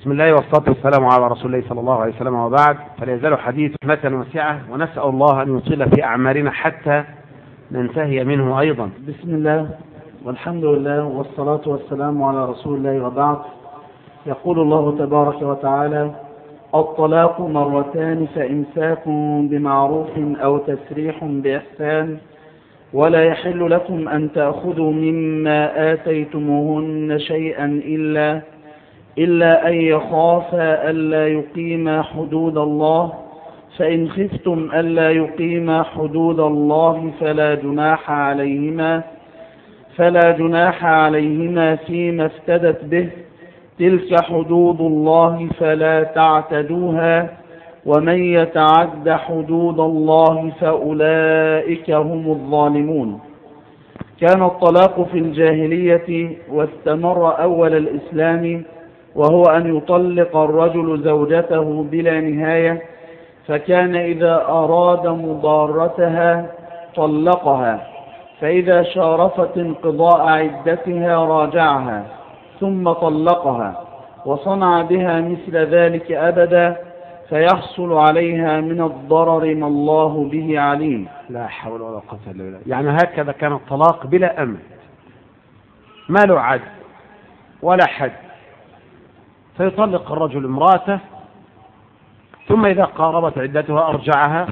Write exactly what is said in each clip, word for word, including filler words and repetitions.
بسم الله والصلاة والسلام على رسول الله صلى الله عليه وسلم، وبعد. فلا يزال حديث رحمة واسعة، ونسأل الله أن يطيل في أعمارنا حتى ننتهي منه أيضا. بسم الله والحمد لله والصلاة والسلام على رسول الله، وبعد. يقول الله تبارك وتعالى: الطلاق مرتان فإمساك بمعروف أو تسريح بإحسان، ولا يحل لكم أن تأخذوا مما آتيتموهن شيئا إلا إلا أن يخافا ألا يقيما حدود الله، فإن خفتم ألا يقيما حدود الله فلا جناح عليهما فلا جناح عليهما فيما افتدت به، تلك حدود الله فلا تعتدوها، ومن يتعد حدود الله فأولئك هم الظالمون. كان الطلاق في الجاهلية واستمر أول الإسلام، وهو أن يطلق الرجل زوجته بلا نهاية، فكان إذا أراد مضارتها طلقها، فإذا شارفت انقضاء عدتها راجعها ثم طلقها، وصنع بها مثل ذلك أبدا، فيحصل عليها من الضرر ما الله به عليم. لا حول ولا قوة إلا بالله. يعني هكذا كان الطلاق بلا أمد، ما له عد ولا حد. فيطلق الرجل امراته، ثم إذا قاربت عدتها أرجعها،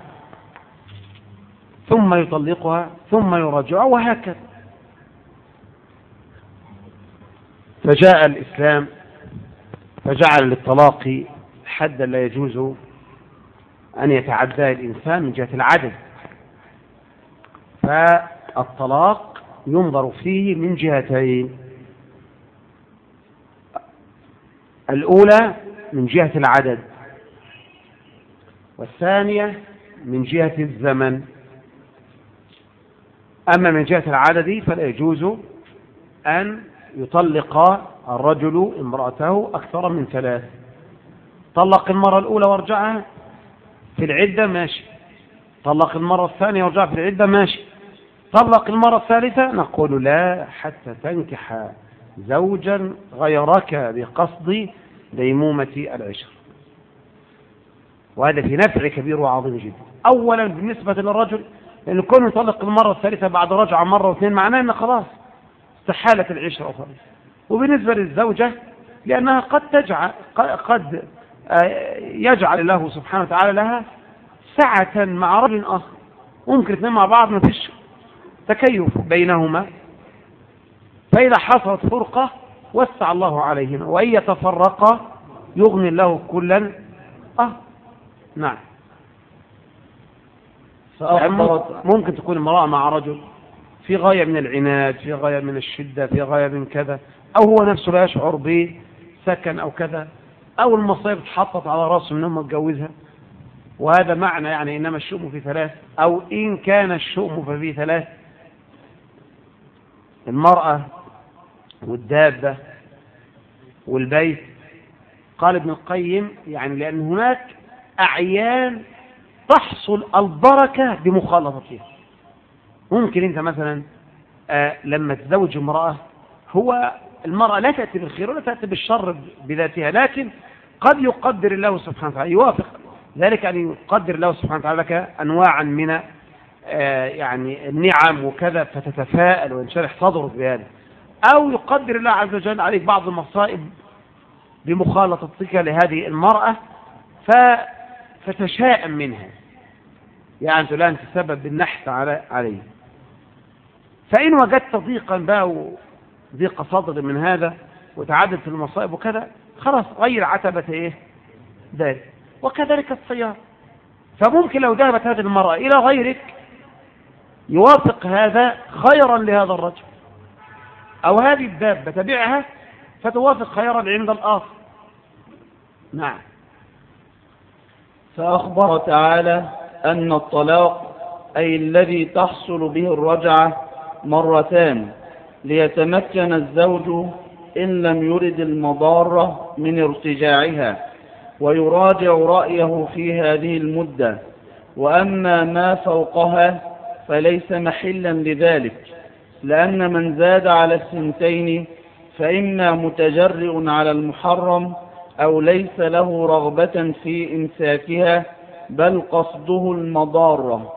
ثم يطلقها، ثم يرجعها، وهكذا. فجاء الإسلام فجعل للطلاق حدا لا يجوز أن يتعدى الإنسان من جهة العدد. فالطلاق ينظر فيه من جهتين: الأولى من جهة العدد، والثانية من جهة الزمن. أما من جهة العدد فلا يجوز أن يطلق الرجل امرأته أكثر من ثلاث. طلق المرة الأولى وارجعها في العدة ماشي، طلق المرة الثانية وارجعها في العدة ماشي، طلق المرة الثالثة نقول لا حتى تنكح زوجا غيرك بقصد ديمومة العشر. وهذا في نفع كبير وعظيم جدا. أولا بالنسبة للرجل، لأنه كونه يطلق المرة الثالثة بعد رجعة مرة واثنين معناه أن خلاص استحالت العشرة أخرى. وبالنسبة للزوجة لأنها قد تجعل قد يجعل الله سبحانه وتعالى لها سعة مع رجل آخر، ممكن اثنين مع بعض ما فيش تكيف بينهما، فإذا حصلت فرقة وسع الله عليهما، وإن يتفرقا يغني الله كلا. آه نعم. ممكن تكون امرأة مع رجل في غاية من العناد، في غاية من الشدة، في غاية من كذا، أو هو نفسه لا يشعر بسكن أو كذا، أو المصيبة اتحطت على رأسه من أمه اتجوزها. وهذا معنى يعني إنما الشؤم في ثلاث، أو إن كان الشؤم ففي ثلاث: المرأة والدابة والبيت. قال ابن القيم يعني لأن هناك أعيان تحصل البركة بمخالطتها. ممكن أنت مثلا آه لما تزوج امرأة، هو المرأة لا تأتي بالخير ولا تأتي بالشر بذاتها، لكن قد يقدر الله سبحانه وتعالى، يوافق ذلك أن يقدر الله سبحانه وتعالى لك أنواعا من آه يعني النعم وكذا، فتتفائل وينشرح صدرك بهذا، أو يقدر الله عز وجل عليك بعض المصائب بمخالطتك لهذه المرأة فتشاءم منها، يعني أنت لا أنت سبب بالنحت عليه. فإن وجدت ضيقا بقى وضيق صدر من هذا وتعدد في المصائب وكذا، خلاص غير عتبة إيه ذلك. وكذلك الصيام، فممكن لو ذهبت هذه المرأة إلى غيرك يوافق هذا خيرا لهذا الرجل، أو هذه الدابة تبعها فتوافق خيرا عند الآخر. نعم. فأخبر تعالى أن الطلاق أي الذي تحصل به الرجعة مرتان، ليتمكن الزوج إن لم يرد المضارة من ارتجاعها ويراجع رأيه في هذه المدة، وأما ما فوقها فليس محلا لذلك، لأن من زاد على السنتين فإما متجرئ على المحرم أو ليس له رغبة في إمساكها بل قصده المضارة.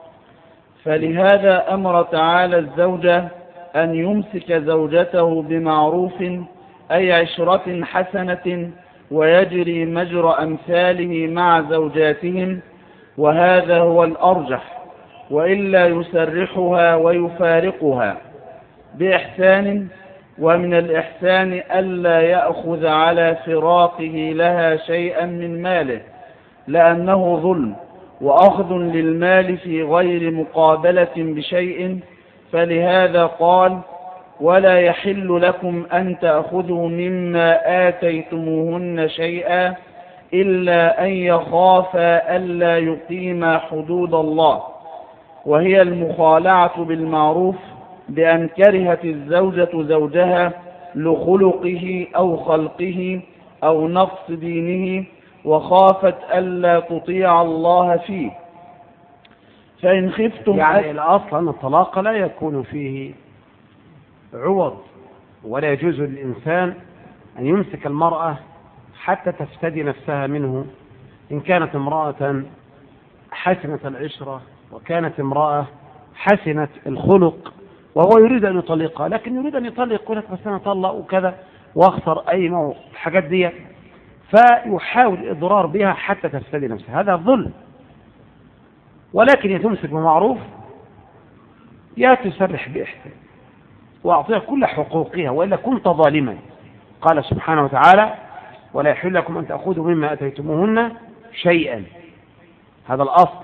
فلهذا أمر تعالى الزوجة أن يمسك زوجته بمعروف أي عشرة حسنة ويجري مجرى أمثاله مع زوجاتهم، وهذا هو الأرجح، وإلا يسرحها ويفارقها بإحسان. ومن الإحسان ألا يأخذ على فراقه لها شيئا من ماله، لأنه ظلم وأخذ للمال في غير مقابلة بشيء. فلهذا قال: ولا يحل لكم أن تأخذوا مما آتيتموهن شيئا إلا أن يخافا ألا يقيما حدود الله، وهي المخالعة بالمعروف، بأن كرهت الزوجة زوجها لخلقه أو خلقه أو نقص دينه، وخافت ألا تطيع الله فيه. فإن خفتم يعني الأصل أن الطلاق لا يكون فيه عوض، ولا يجوز للإنسان أن يمسك المرأة حتى تفتدي نفسها منه، إن كانت امرأة حسنة العشرة وكانت امرأة حسنة الخلق وهو يريد أن يطلقها، لكن يريد أن يطلق يقول لك بس أنا أطلق وكذا وأخسر أي موضوع الحاجات دي، فيحاول الإضرار بها حتى تفتدي نفسها، هذا ظلم. ولكن يتمسك بمعروف، يا تسرح بإحسان وأعطيها كل حقوقها، وإلا كنت ظالما. قال سبحانه وتعالى: ولا يحل لكم أن تأخذوا مما أتيتموهن شيئا. هذا الأصل،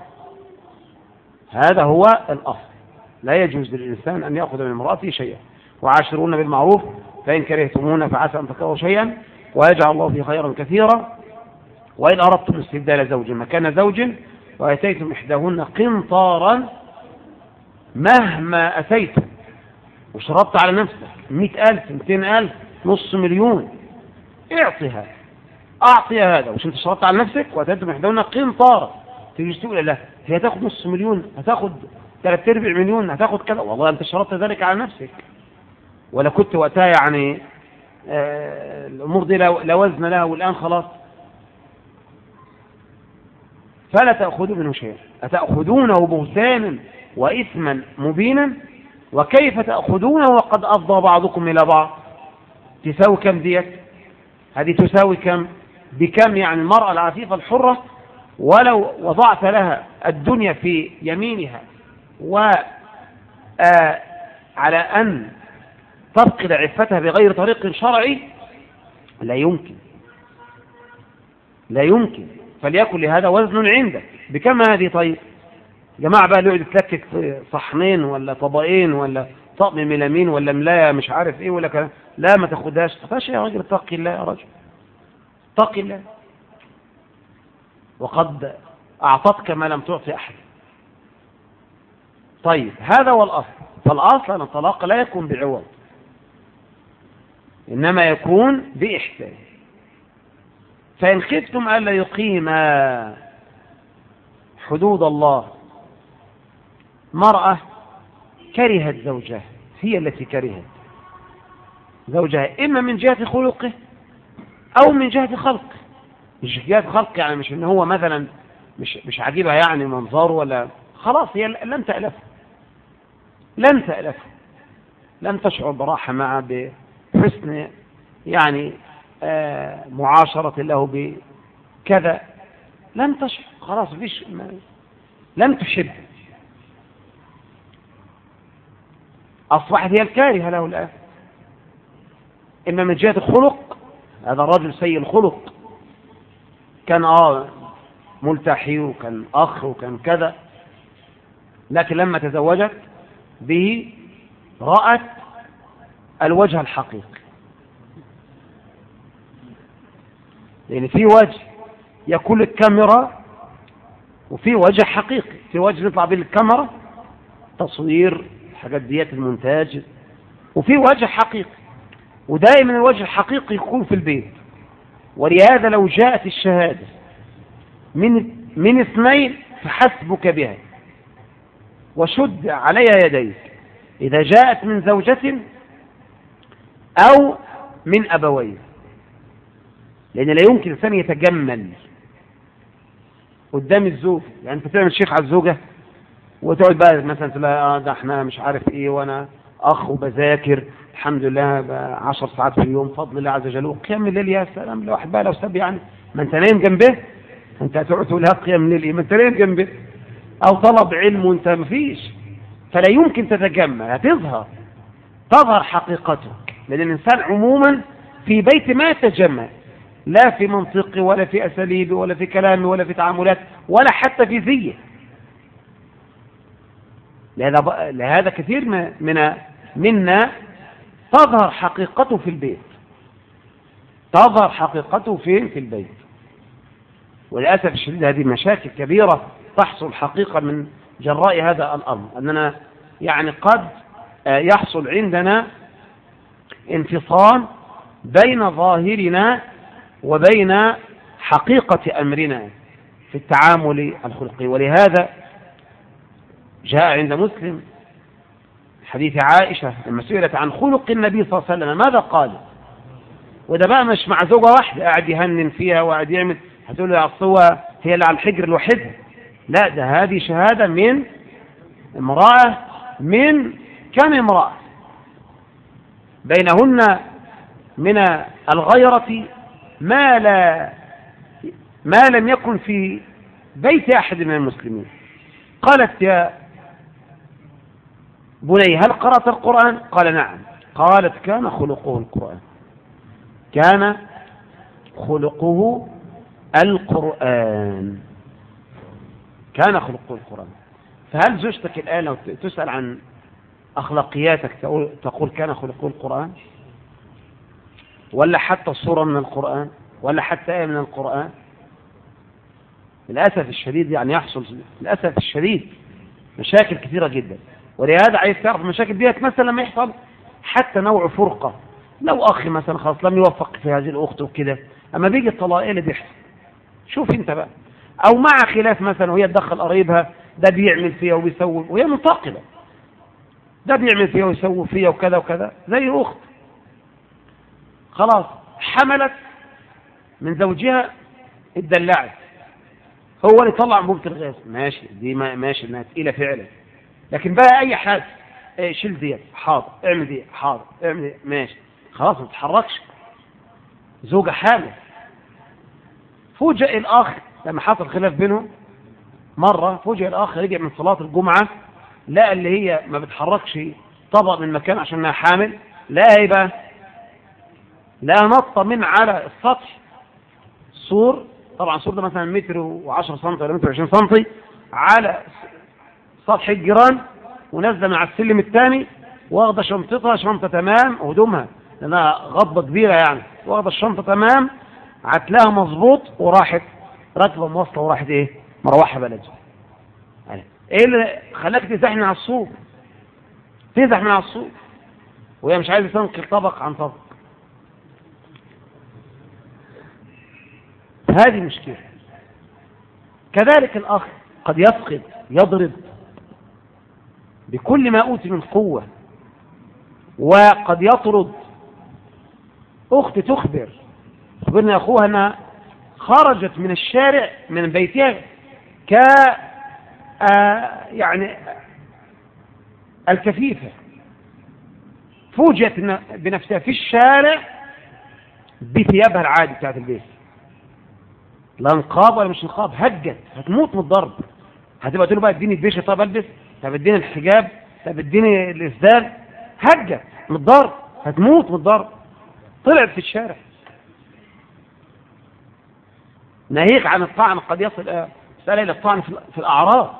هذا هو الأصل، لا يجوز للإنسان أن يأخذ من امرأته شيئا. وعاشرون بالمعروف فإن كرهتموهن فعسى أن تكرهوا شيئا ويجعل الله فيه خيرا كثيرا. وإن أردتم استبدال زوج مكان زوج وأتيتم إحداهن قنطارا مهما أتيتم، وشرطت على نفسك مئة ألف مئتين ألف نص مليون، اعطيها أعطي هذا، وش أنت شرطت على نفسك وأتيتم إحداهن قنطارا، تيجي تقول لا هي هتاخد نص مليون، هتاخد ثلاث ارباع مليون، هتاخد كذا، والله أنت شرطت ذلك على نفسك، ولا كنت وقتها يعني آه الأمور دي لا وزن لها، والآن خلاص. فلا تأخذوا منه شيئا أتأخذونه بهتانا وإثما مبينا، وكيف تأخذونه وقد أفضى بعضكم إلى بعض. تساوي كم ديت؟ هذه تساوي كم بكم؟ يعني المرأة العفيفة الحرة ولو وضعت لها الدنيا في يمينها وعلى أن تفقد عفتها بغير طريق شرعي، لا يمكن لا يمكن فليكن لهذا وزن عندك. بكم هذه؟ طيب جماعة بقى اللي يقعد يتلكك في صحنين ولا طبقين ولا طقم ملامين ولا ملاية مش عارف ايه ولا كلام، لا ما تاخدهاش. تاخدهاش يا راجل، اتقي الله يا راجل، اتقي الله، وقد أعطتك ما لم تعطي أحد. طيب هذا هو الأصل. فالأصل أن الطلاق لا يكون بعوض، إنما يكون بإحسان. فإن خفتم ألا يقيما حدود الله، مرأة كرهت زوجها، هي التي كرهت زوجها إما من جهة خلقه أو من جهة خلقه. مش جهة خلقه يعني مش إن هو مثلا مش مش عجيبها يعني منظره، ولا خلاص هي لم تألفه لم تألفه لم تشعر براحة معه بحسن يعني آه معاشرة له بكذا، لم تشعر خلاص فيش لم تحب، أصبحت هي الكارهة له الآن. إما من جهة الخلق، هذا الرجل سيء الخلق، كان آه ملتحي وكان أخ وكان كذا، لكن لما تزوجت به رأت الوجه الحقيقي. لأن في وجه يكون الكاميرا وفي وجه حقيقي، في وجه نطلع به الكاميرا تصوير حاجات ديات المونتاج، وفي وجه حقيقي، ودائما الوجه الحقيقي يكون في البيت. ولهذا لو جاءت الشهادة من من اثنين فحسبك بها وشد عليها يديك، إذا جاءت من زوجة أو من أبوين. لأن لا يمكن الإنسان يتجمل قدام الزوج. يعني أنت تعمل شيخ على الزوجة وتقعد بقى مثلا تقول لها اه ده احنا مش عارف ايه وانا اخ وبذاكر الحمد لله عشر ساعات في اليوم فضل الله عز وجل، قيام الليل يا سلام الواحد بقى لو ساب يعني ما انت نايم جنبه، انت هتقعد تقول لها قيام الليل ايه ما انت نايم جنبه، او طلب علم وانت ما فيش. فلا يمكن تتجمل، هتظهر تظهر حقيقته، لان الانسان عموما في بيت ما يتجمل، لا في منطقه ولا في اساليبه ولا في كلامه ولا في تعاملات ولا حتى في زيه. لهذا لهذا كثير من منا تظهر حقيقته في البيت، تظهر حقيقته فين؟ في البيت. وللأسف الشديد هذه مشاكل كبيرة تحصل حقيقة من جراء هذا الأمر، أننا يعني قد يحصل عندنا انفصام بين ظاهرنا وبين حقيقة أمرنا في التعامل الخلقي. ولهذا جاء عند مسلم حديث عائشة لما سئلت عن خلق النبي صلى الله عليه وسلم ماذا قال؟ وده بقى مش مع زوجة واحدة قاعد يهنن فيها وقاعد يعمل، هتقول له الصوة هي اللي على الحجر الوحيدة، لا ده هذه شهادة من امرأة من كم امرأة بينهن من الغيرة ما لا ما لم يكن في بيت أحد من المسلمين. قالت يا بني هل قرأت القرآن؟ قال نعم. قالت كان خلقه القرآن، كان خلقه القرآن، كان خلقه القرآن. فهل زوجتك الآن لو تسأل عن أخلاقياتك تقول كان خلقه القرآن؟ ولا حتى صورة من القرآن؟ ولا حتى آية من القرآن؟ للأسف الشديد يعني يحصل للأسف الشديد مشاكل كثيرة جدا. ولهذا عايز تعرف المشاكل ديت مثلا لما يحصل حتى نوع فرقة، لو أخي مثلا خلاص لم يوفق في هذه الأخت وكده، أما بيجي الطلاق اللي بيحصل شوف انت بقى، أو مع خلاف مثلا وهي تدخل قريبها ده بيعمل فيها وبيسوي وهي منتقلة، ده بيعمل فيها ويسوي فيها وكذا وكذا، زي أخت خلاص حملت من زوجها اتدلعت، هو اللي طلع انبوبة الغاز ماشي، دي ماشي انها تقيلة فعلا، لكن بقى اي حاجة ايه شيل ديت حاضر، اعمل دي حاضر، اعمل دي ماشي، خلاص ما تتحركش. زوجة حامل، فوجئ الاخ لما حصل خلاف بينهم مرة، فوجئ الاخ رجع من صلاة الجمعة لقى اللي هي ما بتحركش طبق من مكان عشان انها حامل، لا هي بقى لا نطة من على السطح سور، طبعا سور ده مثلا متر وعشر سنتي ولا متر وعشرين سنتي على سطح الجيران، ونازله مع السلم الثاني واخده شنطتها، شنطه تمام هدومها لانها غضبه كبيره يعني، واخده الشنطه تمام عتلها مظبوط وراحت راكبه مواصله وراحت ايه مروحه بلدها. ايه اللي خلاك تزحني على السوق؟ تزحني على السوق وهي مش عايزه تنقل طبق عن طبق. هذه مشكلة. كذلك الأخ قد يفقد يضرب بكل ما أوتي من قوة، وقد يطرد. أخت تخبر تخبرني أخوها أنها خرجت من الشارع من بيتها ك آه يعني الكفيفة، فوجئت بنفسها في الشارع بثيابها العادي بتاعت البيت، لا نقاب ولا مش نقاب، هجت هتموت من الضرب. هتبقى تقول بقى اديني البيشه، طب البس، طب اديني الحجاب، طب اديني الاسدال، هجت من الضرب هتموت من الضرب. طلعت في الشارع. ناهيك عن الطعن قد يصل مسألة الى الطعن في الاعراض.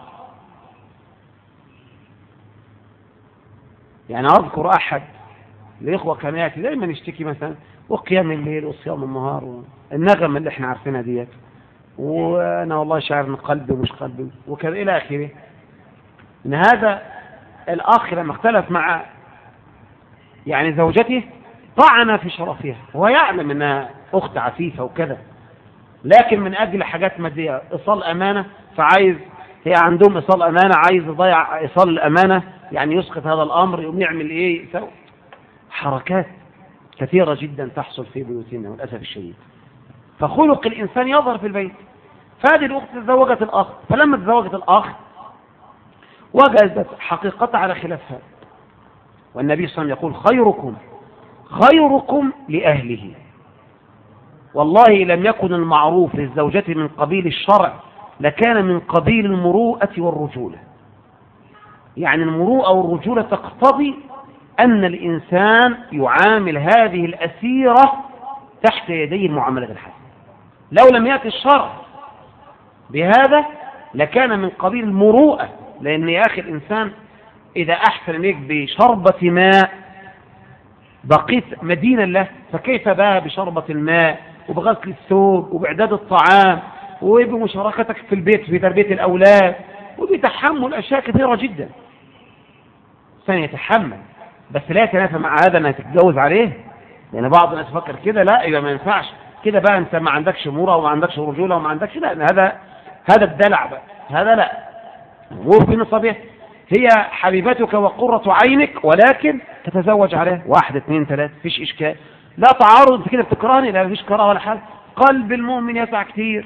يعني اذكر احد الاخوه كان ياتي دايما يشتكي مثلا وقيام الليل وصيام النهار والنغم اللي احنا عارفينها ديت، وانا والله شاعر من قلبي ومش قلبي وكذا الى اخره. ان هذا الاخ لما اختلف مع يعني زوجته طعن في شرفها، هو يعلم انها اخت عفيفه وكذا، لكن من اجل حاجات ماديه ايصال امانه، فعايز هي عندهم ايصال امانه، عايز يضيع ايصال الامانه، يعني يسقط هذا الامر، يقوم يعمل ايه يسوي حركات كثيرة جدا تحصل في بيوتنا للأسف الشديد. فخلق الإنسان يظهر في البيت. فهذه الأخت تزوجت الأخ، فلما تزوجت الأخ وجدت حقيقتها على خلافها. والنبي صلى الله عليه وسلم يقول خيركم خيركم لأهله. والله لم يكن المعروف للزوجة من قبيل الشرع لكان من قبيل المروءة والرجولة. يعني المروءة والرجولة تقتضي أن الإنسان يعامل هذه الأسيرة تحت يديه المعاملة الحسنة. لو لم يأتي الشرع بهذا لكان من قبيل المروءة، لأن يا أخي الإنسان إذا أحسن إليك بشربة ماء بقيت مدينة له، فكيف بقى بشربة الماء وبغسل الثوب وبإعداد الطعام وبمشاركتك في البيت في تربية الأولاد وبتحمل أشياء كثيرة جدا. الإنسان يتحمل، بس لا يتنافى مع هذا أنها تتجوز عليه، لأن بعض الناس فكر كده لا يبقى ما ينفعش كده بقى، أنت ما عندكش مرة وما عندكش رجولة وما عندكش، لا هذا هذا الدلع بقى، هذا لا. وفي نصبيه هي حبيبتك وقرة عينك ولكن تتزوج عليها واحد اثنين ثلاثة، فيش إشكال، لا تعارض. أنت كده بتكرهني؟ لا مفيش كراهة ولا حاجة. قلب المؤمن يسع كتير،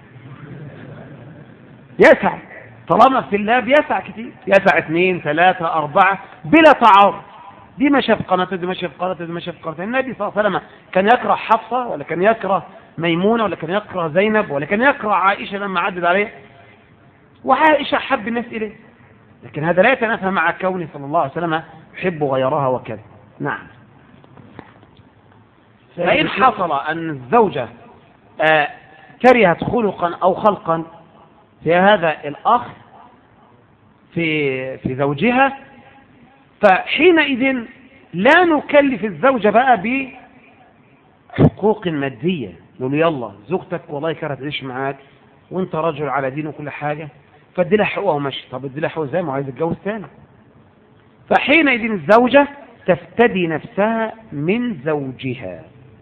يسع طالما في الله بيسع كتير، يسع اثنين ثلاثة أربعة بلا تعارض. دي ما شاف قناة، دي ما شاف قناة، دي ما شاف قناة. النبي صلى الله عليه وسلم كان يكره حفصة ولا كان يكره ميمونة ولا كان يكره زينب ولا كان يكره عائشة لما عدد عليه، وعائشة حب الناس إليه، لكن هذا لا يتنافى مع كونه صلى الله عليه وسلم يحب غيرها وكذا. نعم. فإن حصل أن الزوجة آه كرهت خلقا أو خلقا في هذا الأخ في في زوجها، فحينئذ لا نكلف الزوجة بقى بحقوق مادية، نقول يلا زوجتك والله كرهت تعيش معاك وانت رجل على دين وكل حاجة فادي لها حقوقها وماشي. طب ادي لها حقوقها ازاي؟ ما عايز يتجوز تاني. فحينئذ الزوجة تفتدي نفسها من زوجها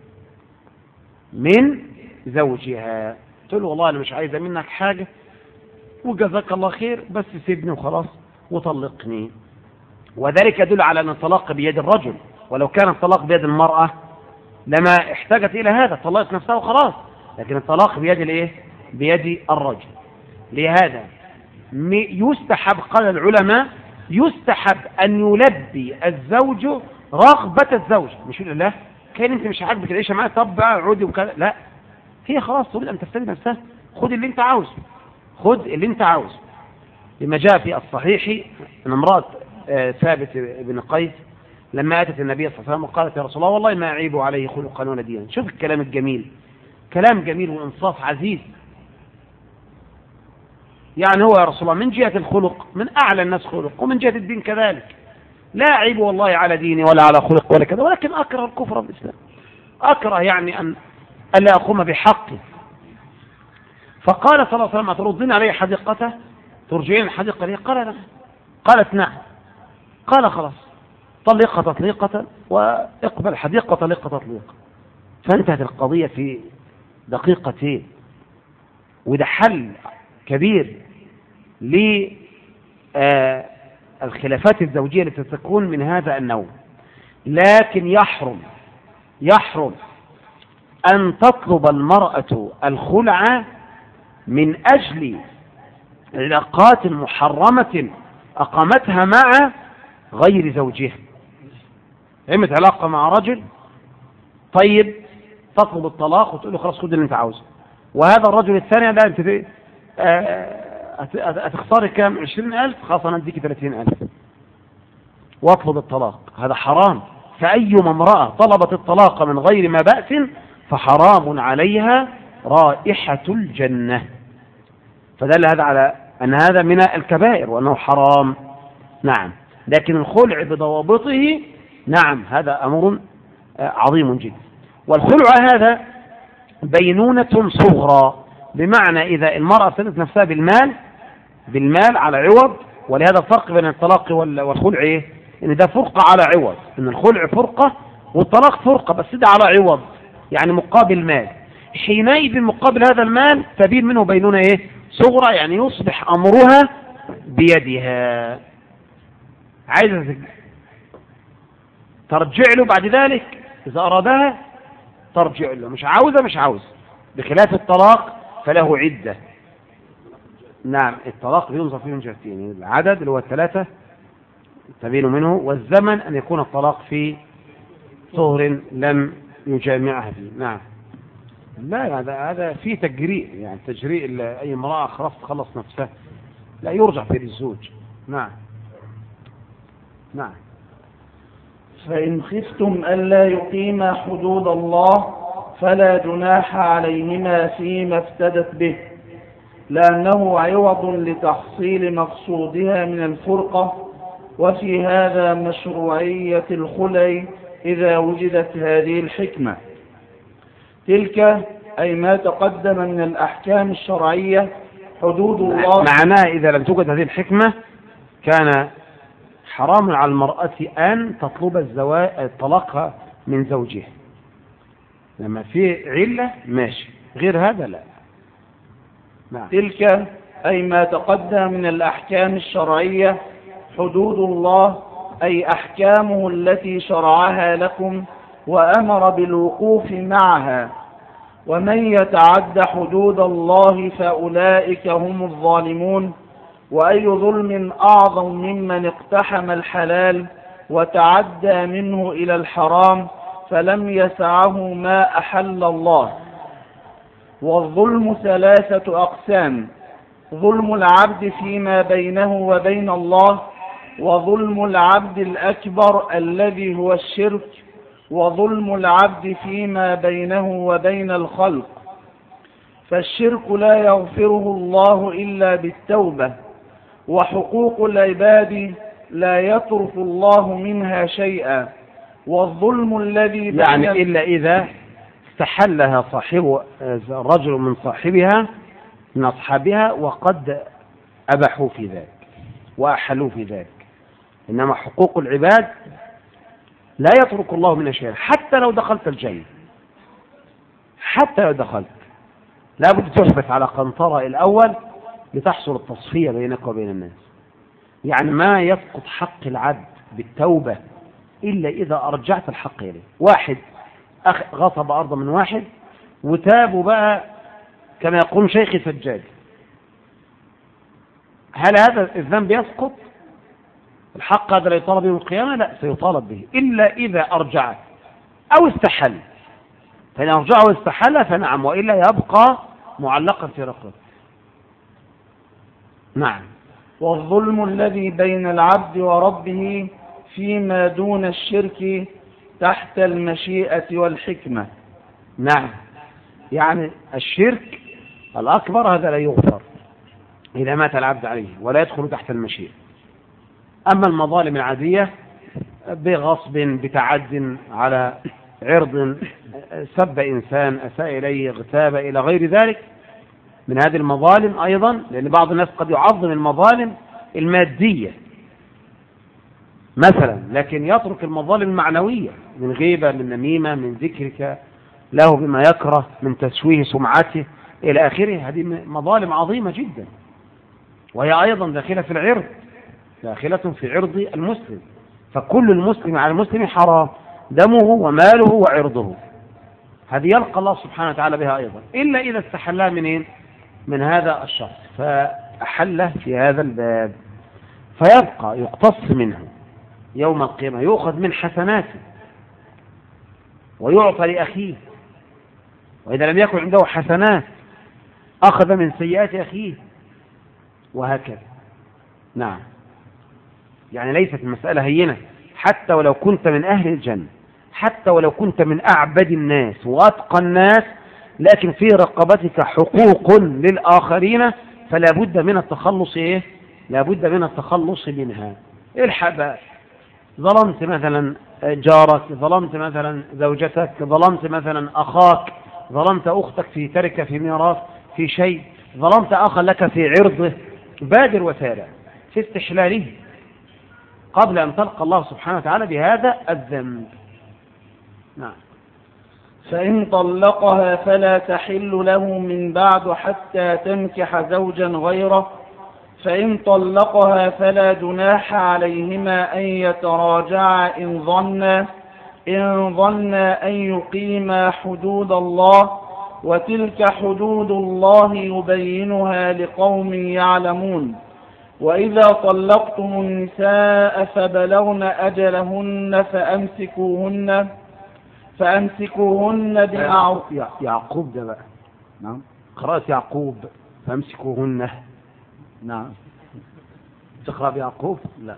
من زوجها تقول له والله انا مش عايزة منك حاجة وجزاك الله خير بس سيبني وخلاص وطلقني. وذلك يدل على أن الطلاق بيد الرجل، ولو كان الطلاق بيد المرأة لما احتاجت إلى هذا، طلقت نفسها وخلاص، لكن الطلاق بيد الايه؟ بيد الرجل. لهذا يستحب، قال العلماء يستحب أن يلبي الزوج رغبة الزوج، مش يقول له كان انت مش عاجبك العيشه معايا طب بقى عودي وكذا، لا، هي خلاص تريد ان تفتدي نفسها، خد اللي انت عاوزه، خد اللي انت عاوزه. لما جاء في الصحيح ان امراه ثابت بن قيس لما اتت النبي صلى الله عليه وسلم وقالت يا رسول الله والله ما اعيب عليه خلقا ولا دينا. شوف الكلام الجميل، كلام جميل وانصاف عزيز. يعني هو يا رسول الله من جهه الخلق من اعلى الناس خلق، ومن جهه الدين كذلك، لا أعيب والله على ديني ولا على خلق ولا كذا، ولكن أكره الكفر بالإسلام، أكره يعني أن ألا أقوم بحقه. فقال صلى الله عليه وسلم تردين علي حديقته، ترجعين الحديقة لي؟ قال لا. قالت نعم. قال خلاص طلقة تطليقة واقبل حديقة طلقة تطليقة. فانتهت القضية في دقيقتين، وده حل كبير ل آه الخلافات الزوجية التي تكون من هذا النوع. لكن يحرم يحرم أن تطلب المرأة الخلع من أجل علاقات محرمة أقامتها مع غير زوجها. قامت علاقة مع رجل، طيب تطلب الطلاق وتقول له خلاص خد اللي انت عاوزه، وهذا الرجل الثاني لا انت هتختاري كام؟ عشرين ألف، خلاص أنا أديك ثلاثين ألف واطلب الطلاق. هذا حرام. فأيما امرأة طلبت الطلاق من غير ما بأس فحرام عليها رائحة الجنة. فدل هذا على أن هذا من الكبائر وأنه حرام. نعم. لكن الخلع بضوابطه نعم هذا أمر عظيم جدا. والخلع هذا بينونة صغرى، بمعنى إذا المرأة افتدت نفسها بالمال بالمال على عوض، ولهذا الفرق بين الطلاق والخلع إيه؟ إن ده فرقة على عوض، إن الخلع فرقة والطلاق فرقة بس ده على عوض، يعني مقابل مال. حينئذ مقابل هذا المال تبين منه بينونة إيه؟ صغرى، يعني يصبح أمرها بيدها. عايزة ترجع له بعد ذلك إذا أرادها ترجع له، مش عاوزة مش عاوز بخلاف الطلاق فله عدة. نعم، الطلاق بينظر فيه من جهتين، العدد اللي هو الثلاثة تبين منه، والزمن أن يكون الطلاق في طهر لم يجامعها فيه. نعم. لا، هذا هذا في تجريء، يعني تجريء أي امرأة خلاص تخلص نفسها، لا يرجع في الزوج. نعم. نعم. فإن خفتم ألا يقيما حدود الله فلا جناح عليهما فيما افتدت به، لأنه عوض لتحصيل مقصودها من الفرقة، وفي هذا مشروعية الخلع إذا وجدت هذه الحكمة. تلك أي ما تقدم من الأحكام الشرعية حدود الله. معناه إذا لم توجد هذه الحكمة كان حرام على المرأة أن تطلب الزواج الطلاق من زوجها. لما في علة ماشي، غير هذا لا. نعم. تلك أي ما تقدم من الأحكام الشرعية حدود الله، أي أحكامه التي شرعها لكم وأمر بالوقوف معها، ومن يتعد حدود الله فأولئك هم الظالمون. وأي ظلم أعظم ممن اقتحم الحلال وتعدى منه إلى الحرام فلم يسعه ما أحل الله. والظلم ثلاثة أقسام: ظلم العبد فيما بينه وبين الله، وظلم العبد الأكبر الذي هو الشرك، وظلم العبد فيما بينه وبين الخلق. فالشرك لا يغفره الله إلا بالتوبة، وحقوق العباد لا يترك الله منها شيئا. والظلم الذي يعني إلا إذا استحلها صاحب رجل من صاحبها من أصحابها وقد أبحوا في ذلك وأحلوا في ذلك. إنما حقوق العباد لا يترك الله منها شيئا، حتى لو دخلت الجنة، حتى لو دخلت لابد تحبس على قنطرة الأول لتحصل التصفية بينك وبين الناس. يعني ما يسقط حق العبد بالتوبة إلا إذا أرجعت الحق إليه. واحد أخ غصب أرضا من واحد وتابوا بقى كما يقول شيخ سجاد، هل هذا الذنب يسقط؟ الحق هذا لا يطالب به يوم القيامة؟ لا، سيطالب به إلا إذا أرجع أو استحل. فإن أرجع واستحل فنعم، وإلا يبقى معلقا في رقبته. نعم. والظلم الذي بين العبد وربه فيما دون الشرك تحت المشيئة والحكمة. نعم، يعني الشرك الأكبر هذا لا يغفر إذا مات العبد عليه ولا يدخل تحت المشيئة. أما المظالم العادية بغصب، بتعد على عرض، سب إنسان، أساء إليه، اغتاب، إلى غير ذلك من هذه المظالم أيضا، لأن بعض الناس قد يعظم المظالم المادية مثلا لكن يترك المظالم المعنوية من غيبة، من نميمة، من ذكرك له بما يكره، من تسويه سمعته إلى آخره. هذه مظالم عظيمة جدا، وهي أيضا داخلة في العرض، داخلة في عرض المسلم. فكل المسلم على المسلم حرام دمه وماله وعرضه. هذه يلقى الله سبحانه وتعالى بها أيضا، إلا إذا استحلها منين؟ من هذا الشخص فأحله في هذا الباب، فيبقى يقتص منه يوم القيامة، يؤخذ من حسناته ويعطى لأخيه، وإذا لم يكن عنده حسنات أخذ من سيئات أخيه، وهكذا. نعم، يعني ليست المسألة هينة، حتى ولو كنت من أهل الجنة، حتى ولو كنت من أعبد الناس وأتقى الناس، لكن في رقبتك حقوق للآخرين فلا بد من التخلص إيه؟ لا بد من التخلص منها. الحق بقى، ظلمت مثلا جارك، ظلمت مثلا زوجتك، ظلمت مثلا أخاك، ظلمت أختك في تركة، في ميراث، في شيء، ظلمت أخا لك في عرضه، بادر وسارع في استحلاله قبل أن تلقى الله سبحانه وتعالى بهذا الذنب. نعم. فإن طلقها فلا تحل له من بعد حتى تنكح زوجا غيره. فإن طلقها فلا جناح عليهما أن يتراجعا إن ظنا إن ظنا أن يقيما حدود الله، وتلك حدود الله يبينها لقوم يعلمون. وإذا طلقتم النساء فبلغن أجلهن فأمسكوهن فأمسكوهن بمعروف. يعقوب ده بقى نعم قرأت يعقوب فأمسكوهن. نعم تقرأ بيعقوب؟ لا.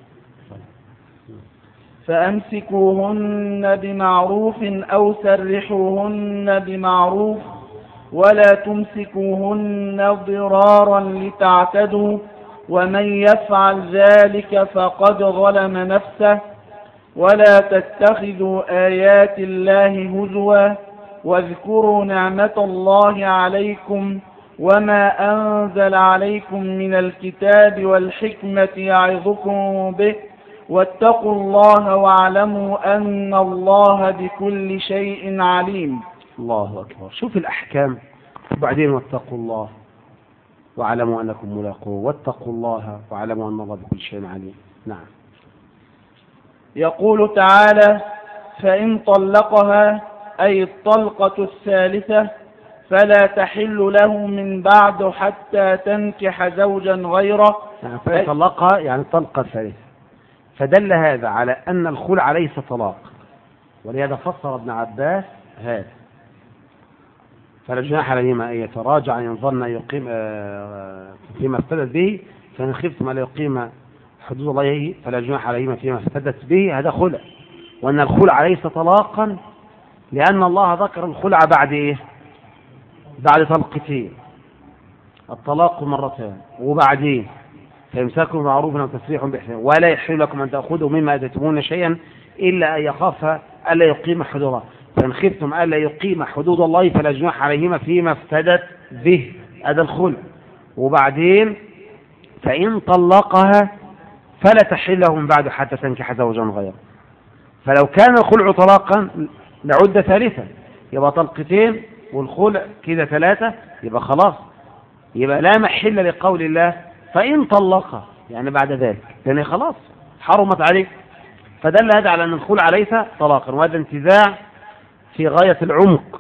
فأمسكوهن بمعروف أو سرحوهن بمعروف ولا تمسكوهن ضرارا لتعتدوا ومن يفعل ذلك فقد ظلم نفسه. ولا تتخذوا آيات الله هزوا واذكروا نعمة الله عليكم وما أنزل عليكم من الكتاب والحكمة يعظكم به واتقوا الله واعلموا أن الله بكل شيء عليم. الله أكبر. شوف الأحكام وبعدين واتقوا الله واعلموا أنكم ملاقوه واتقوا الله واعلموا أن الله بكل شيء عليم. نعم. يقول تعالى: فإن طلقها أي الطلقة الثالثة فلا تحل له من بعد حتى تنكح زوجا غيره. يعني فيطلقها يعني الطلقة الثالثة. فدل هذا على أن الخلع ليس طلاق، ولهذا فسر ابن عباس هذا. فلا جناح عليهما أن يتراجع إن ظن يقيم فيما افتدت به، فإن خفتم ألا يقيم حدود الله فلا جناح عليهما فيما افتدت به. هذا خلع، وأن الخلع ليس طلاقا لأن الله ذكر الخلع بعد إيه؟ بعد طلقتين. الطلاق مرتين وبعدين فإمساك بمعروف أو تسريح بإحسان ولا يحل لكم أن تأخذوا مما آتيتموهن شيئا إلا أن يخاف ألا يقيم حدود الله، فإن خفتم ألا يقيم حدود الله فلا جناح عليهما فيما افتدت به. هذا الخلع. وبعدين فإن طلقها فلا تحل له من بعد حتى تنكح زوجا غيره. فلو كان الخلع طلاقا لعد ثالثا، يبقى طلقتين والخلع كده ثلاثة، يبقى خلاص، يبقى لا محل لقول الله فإن طلقها يعني بعد ذلك، يعني خلاص حرمت عليه. فدل هذا على أن الخلع ليس طلاقا، وهذا انتزاع في غاية العمق،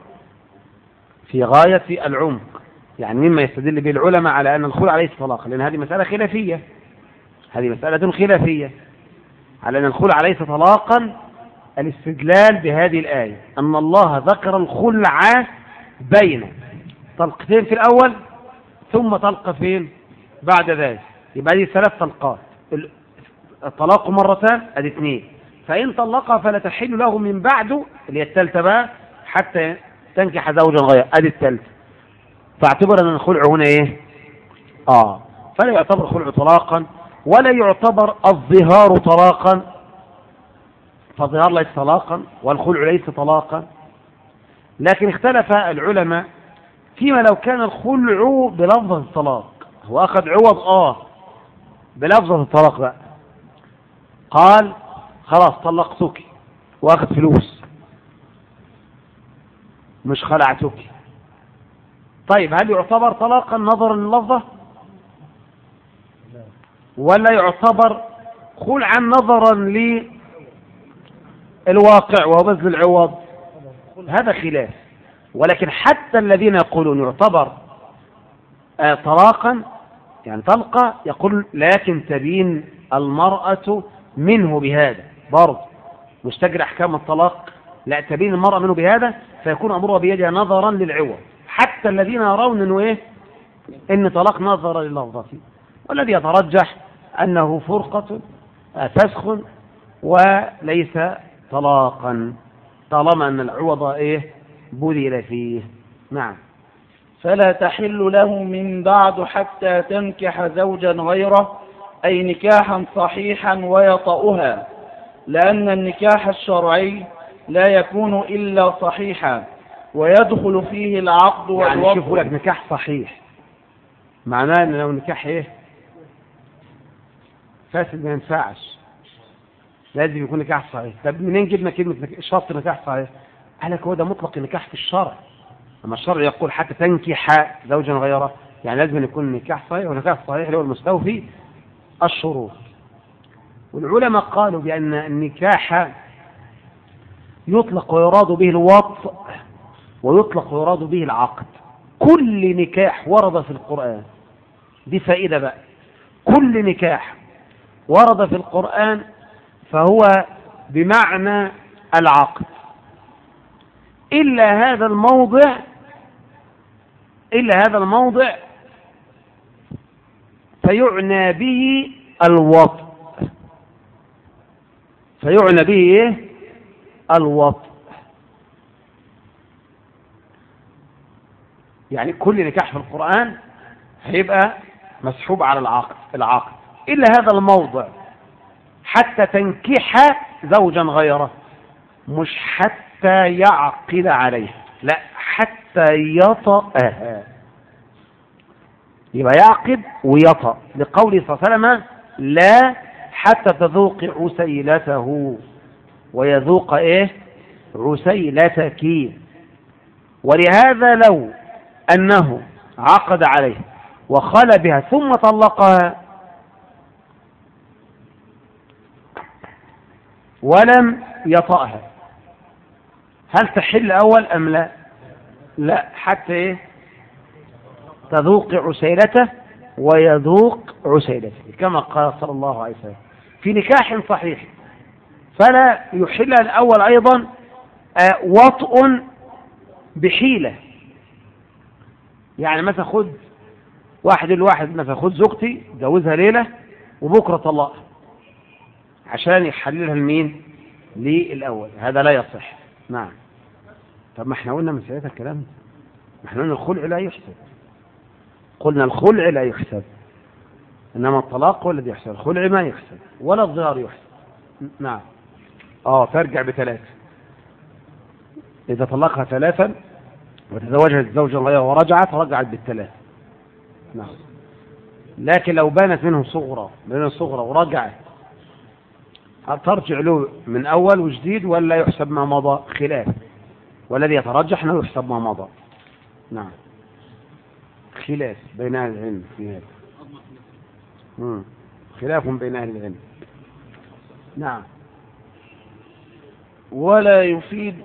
في غاية العمق، يعني مما يستدل به العلماء على أن الخلع ليس طلاقا، لأن هذه مسألة خلافية، هذه مسألة خلافية على أن الخلع ليس طلاقا. الاستدلال بهذه الآية أن الله ذكر الخلع بين طلقتين في الأول ثم طلقة فين بعد ذلك، يبقى هذه ثلاث طلقات. الطلاق مرتان ادي اثنين. فإن طلقها فلا تحل له من بعده اللي هي الثالثة بقى حتى تنكح زوجا غيره، ادي الثالثة. فاعتبر أن الخلع هنا ايه؟ اه فلا يعتبر خلع طلاقا ولا يعتبر الظهار طلاقا، فالظهار ليس طلاقا والخلع ليس طلاقا. لكن اختلف العلماء فيما لو كان الخلع بلفظ الطلاق، هو أخذ عوض اه بلفظ الطلاق بقى، قال خلاص طلقتك واخذ فلوس مش خلعتك. طيب هل يعتبر طلاقا نظرا لللفظة ولا يعتبر خلعا نظرا للواقع وهو بذل العوض؟ هذا خلاف. ولكن حتى الذين يقولون يعتبر آه طلاقا يعني طلقة، يقول لكن تبين المرأة منه بهذا، برضه مش تجري أحكام الطلاق، لا تبين المرأة منه بهذا فيكون أمرها بيدها نظرا للعوض. حتى الذين يرون انه ايه ان طلاق نظرا لللفظة، والذي يترجح انه فرقة فسخ وليس طلاقا طالما ان العوض ايه بذل فيه. نعم. فلا تحل له من بعد حتى تنكح زوجا غيره، أي نكاحا صحيحا ويطأها، لأن النكاح الشرعي لا يكون إلا صحيحا ويدخل فيه العقد والوقت. يعني شوفوا لك نكاح صحيح معناه ان لو نكاح ايه فاسد ما ينفعش، لازم يكون نكاح صحيح. طب منين جبنا كلمة شرط نكاح صحيح؟ قال لك هو ده مطلق النكاح في الشرع، اما الشرع يقول حتى تنكح زوجا غيره، يعني لازم يكون نكاح صحيح، ونكاح صحيح اللي هو المستوفي الشروط. والعلماء قالوا بأن النكاح يطلق ويراد به الوطء ويطلق ويراد به العقد. كل نكاح ورد في القرآن، دي فائدة بقى، كل نكاح ورد في القرآن فهو بمعنى العقد، إلا هذا الموضع إلا هذا الموضع فيعنى به الوطء، فيعنى به إيه؟ الوطء. يعني كل نكاح في القرآن هيبقى مسحوب على العقد العقد إلا هذا الموضع، حتى تنكح زوجا غيره، مش حتى يعقد عليها، لا، حتى يطأها. يبقى يعقد ويطأ، لقوله صلى الله عليه وسلم لا حتى تذوق عسيلته ويذوق ايه عسيلتك. ولهذا لو أنه عقد عليها وخلى بها ثم طلقها ولم يطأها، هل تحل أول أم لا؟ لا، حتى إيه؟ تذوق عسيلته ويذوق عسيلته، كما قال صلى الله عليه وسلم في نكاح صحيح. فلا يحل الأول أيضا وطء بحيلة. يعني مثلا خد واحد الواحد مثلا خد زوجتي جوزها ليلة وبكرة طلقها عشان يحللها لمين؟ للأول، هذا لا يصح. نعم. طب ما احنا قلنا من ساعتها الكلام، ما احنا قلنا الخلع لا يحسب، قلنا الخلع لا يحسب، انما الطلاق هو الذي يحسب، الخلع ما يحسب ولا الظهار يحسب. نعم. اه ترجع بثلاثة، اذا طلقها ثلاثا وتزوجها زوجا غيره ورجعت رجعت بالثلاث. نعم. لكن لو بانت منه صغرى بين صغرى ورجعت هل ترجع له من أول وجديد ولا يحسب ما مضى؟ خلاف، والذي يترجح أنه يحسب ما مضى. نعم، خلاف بين أهل العلم في هذا، مم. خلاف بين أهل العلم. نعم. ولا يفيد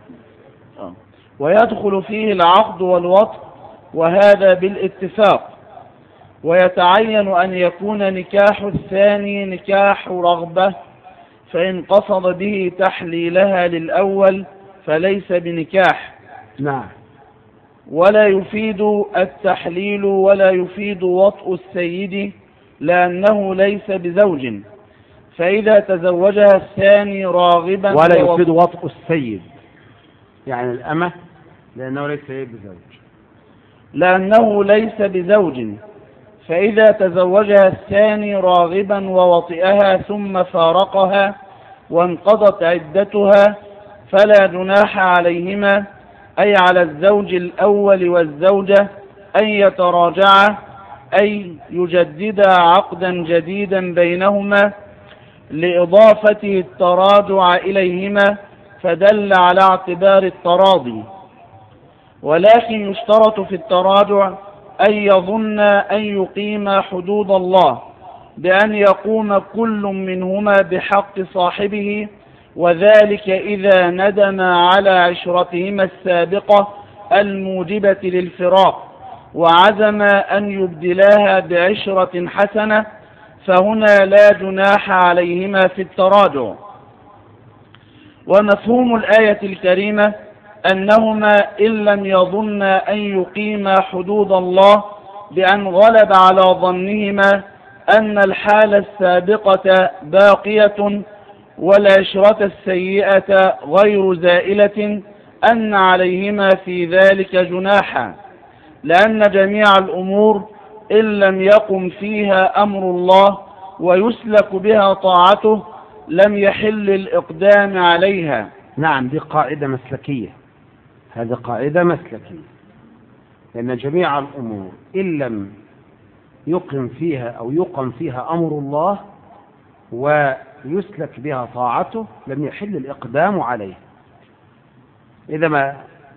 ويدخل فيه العقد والوطء، وهذا بالاتفاق. ويتعين أن يكون نكاح الثاني نكاح رغبة، فإن قصد به تحليلها للأول فليس بنكاح. نعم. ولا يفيد التحليل ولا يفيد وطء السيد، لأنه ليس بزوج، فإذا تزوجها الثاني راغبا ولا يفيد وطء السيد يعني الأمة، لأنه ليس بزوج لأنه ليس بزوج فإذا تزوجها الثاني راغبا ووطئها ثم فارقها وانقضت عدتها فلا جناح عليهما، أي على الزوج الأول والزوجة، أن يتراجعا، أي يجددا عقدا جديدا بينهما لإضافته التراجع إليهما، فدل على اعتبار التراضي. ولكن يشترط في التراجع أن يظن أن يقيم حدود الله بأن يقوم كل منهما بحق صاحبه، وذلك إذا ندم على عشرتهما السابقة الموجبة للفراق وعزم أن يبدلاها بعشرة حسنة، فهنا لا جناح عليهما في التراجع. ومفهوم الآية الكريمة أنهما إن لم يظن أن يقيما حدود الله بأن غلب على ظنهما أن الحالة السابقة باقية والعشرة السيئة غير زائلة، أن عليهما في ذلك جناحا، لأن جميع الأمور إن لم يقم فيها أمر الله ويسلك بها طاعته لم يحل الإقدام عليها. نعم، دي قاعدة مسلكية، هذه قاعدة مسلكية، لأن جميع الأمور إن لم يقم فيها أو يقم فيها أمر الله ويسلك بها طاعته لم يحل الإقدام عليه. إذا ما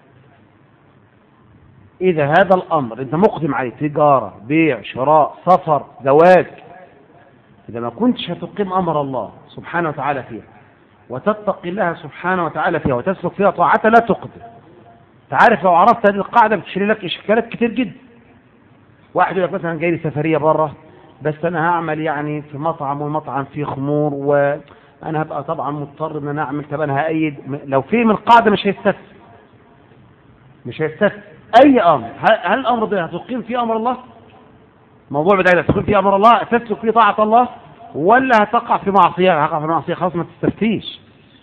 إذا هذا الأمر أنت مقدم عليه، تجارة، بيع، شراء، سفر، زواج، إذا ما كنتش هتقيم أمر الله سبحانه وتعالى فيها وتتقي الله سبحانه وتعالى فيها وتسلك فيها طاعته لا تقدم، عارف لو عرفت هذه القاعدة بتشيل لك إشكالات كتير جدا. واحد يقول لك مثلا جاي لي سفرية بره، بس أنا هعمل يعني في مطعم والمطعم فيه خمور وأنا هبقى طبعا مضطر إن أنا أعمل. طب أنا هأيد لو في من القاعدة مش هيستفسر مش هيستفسر أي أمر. هل الأمر ده هتقيم فيه أمر الله؟ موضوع بداية هتقيم فيه أمر الله، تسلك فيه طاعة الله، ولا هتقع في معصية؟ هتقع في معصية خلاص ما تستفتيش.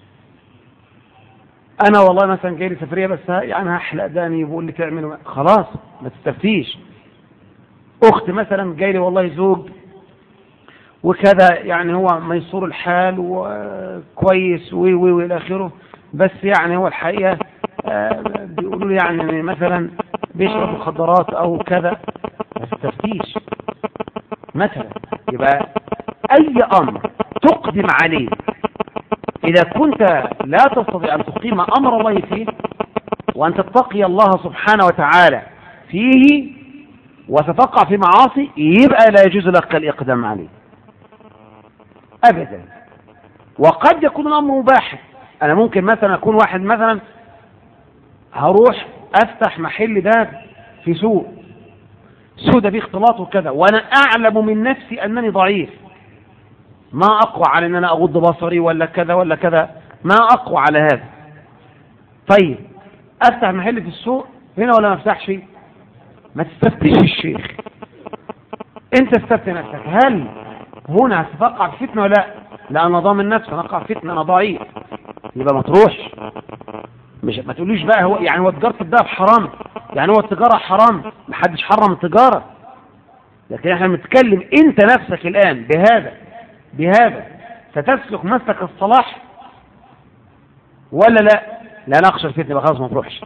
أنا والله مثلا جاي لي سفرية بس يعني هحلق داني بقول لي تعمل، خلاص ما تستفتيش. أخت مثلا جاي لي والله زوج وكذا، يعني هو ميسور الحال وكويس وي وي وإلى آخره، بس يعني هو الحقيقة آه بيقولوا لي يعني مثلا بيشرب مخدرات أو كذا، ما تستفتيش مثلا. يبقى أي أمر تقدم عليه إذا كنت لا تستطيع أن تقيم أمر الله فيه وأن تتقي الله سبحانه وتعالى فيه وتتقع في معاصي، يبقى لا يجوز لك الإقدام عليه أبدا. وقد يكون الأمر مباح. أنا ممكن مثلا أكون واحد مثلا هروح أفتح محل دهب في سوق سوق ده فيه اختلاط وكذا، وأنا أعلم من نفسي أنني ضعيف، ما أقوى على أن أنا أغض بصري ولا كذا ولا كذا، ما أقوى على هذا. طيب أفتح محل في السوق هنا ولا ما أفتحش؟ ما تستفتش الشيخ، أنت استفتي نفسك. هل هنا هتقع في فتنة ولا لا؟ لا أنا ضامن نفسي أنا أقع في فتنة، أنا ضعيف، يبقى ما تروحش. مش ما تقوليش بقى هو يعني هو تجارة الدهب حرام، يعني هو التجارة حرام، محدش حرم التجارة، لكن احنا بنتكلم انت نفسك الآن بهذا بهذا ستسلك مسلك الصلاح ولا لا؟ لا نخشى الفتنة، يبقى خلاص ما تروحش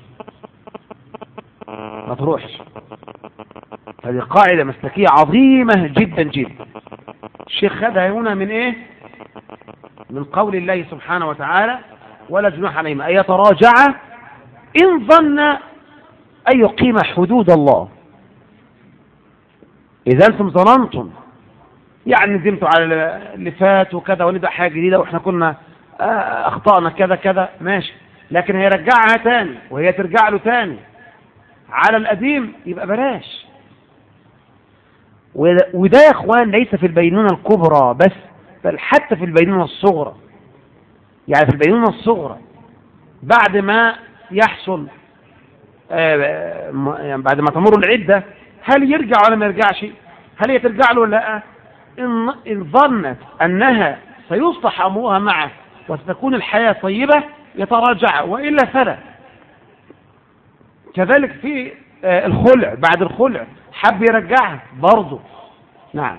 ما تروحش. هذه قاعدة مسلكية عظيمة جدا جدا. الشيخ خدها هنا من ايه؟ من قول الله سبحانه وتعالى ولا جناح عليهما أن يتراجع إن ظن أن يقيم حدود الله. إذا أنتم ظننتم يعني ندمتوا على اللي فات وكذا ونبدأ حاجة جديدة وإحنا كنا أخطأنا كذا كذا، ماشي، لكن هي رجعها تاني وهي ترجع له تاني على القديم، يبقى بلاش. وده يا إخوان ليس في البينونة الكبرى بس، بل حتى في البينونة الصغرى. يعني في البينونة الصغرى بعد ما يحصل آه يعني بعد ما تمر العدة، هل يرجع ولا ما يرجعش؟ هل هي ترجع له ولا لا؟ إن, إن ظنت أنها سيصلح أمرها معه وستكون الحياة طيبة يتراجع، وإلا فلا. كذلك في آه الخلع، بعد الخلع حب يرجعها برضه. نعم.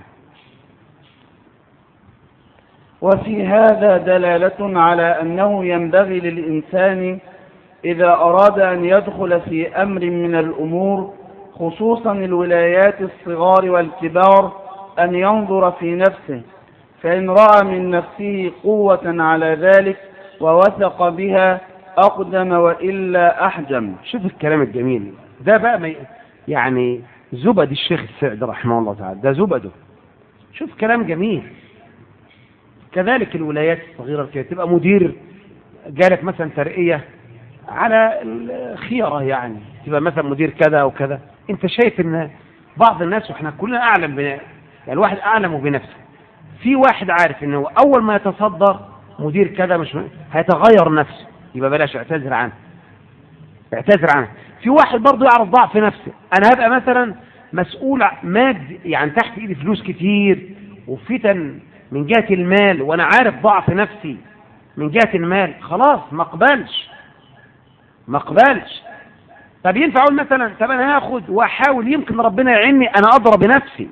وفي هذا دلالة على أنه ينبغي للإنسان إذا أراد أن يدخل في أمر من الأمور خصوصا الولايات الصغار والكبار أن ينظر في نفسه، فإن رأى من نفسه قوة على ذلك ووثق بها أقدم وإلا أحجم. شوف الكلام الجميل ده بقى، يعني زبد الشيخ السعدي رحمه الله تعالى، ده زبده. شوف كلام جميل. كذلك الولايات الصغيرة كده تبقى مدير جالك مثلا ترقية على الخيرة، يعني تبقى مثلا مدير كذا أو كذا، انت شايف ان بعض الناس، واحنا كلنا أعلم بنا، يعني الواحد أعلم بنفسه، في واحد عارف انه أول ما يتصدر مدير كذا مش هيتغير نفسه، يبقى بلاش، اعتذر عنه اعتذر عنه. في واحد برضه يعرف ضعف نفسه، أنا هبقى مثلا مسؤول ماد، يعني تحت إيدي فلوس كتير وفتن من جهة المال، وأنا عارف ضعف نفسي من جهة المال، خلاص ما اقبلش ما اقبلش. طب ينفع أقول مثلا طب أنا هاخد وأحاول يمكن ربنا يعيني أنا أضرب نفسي،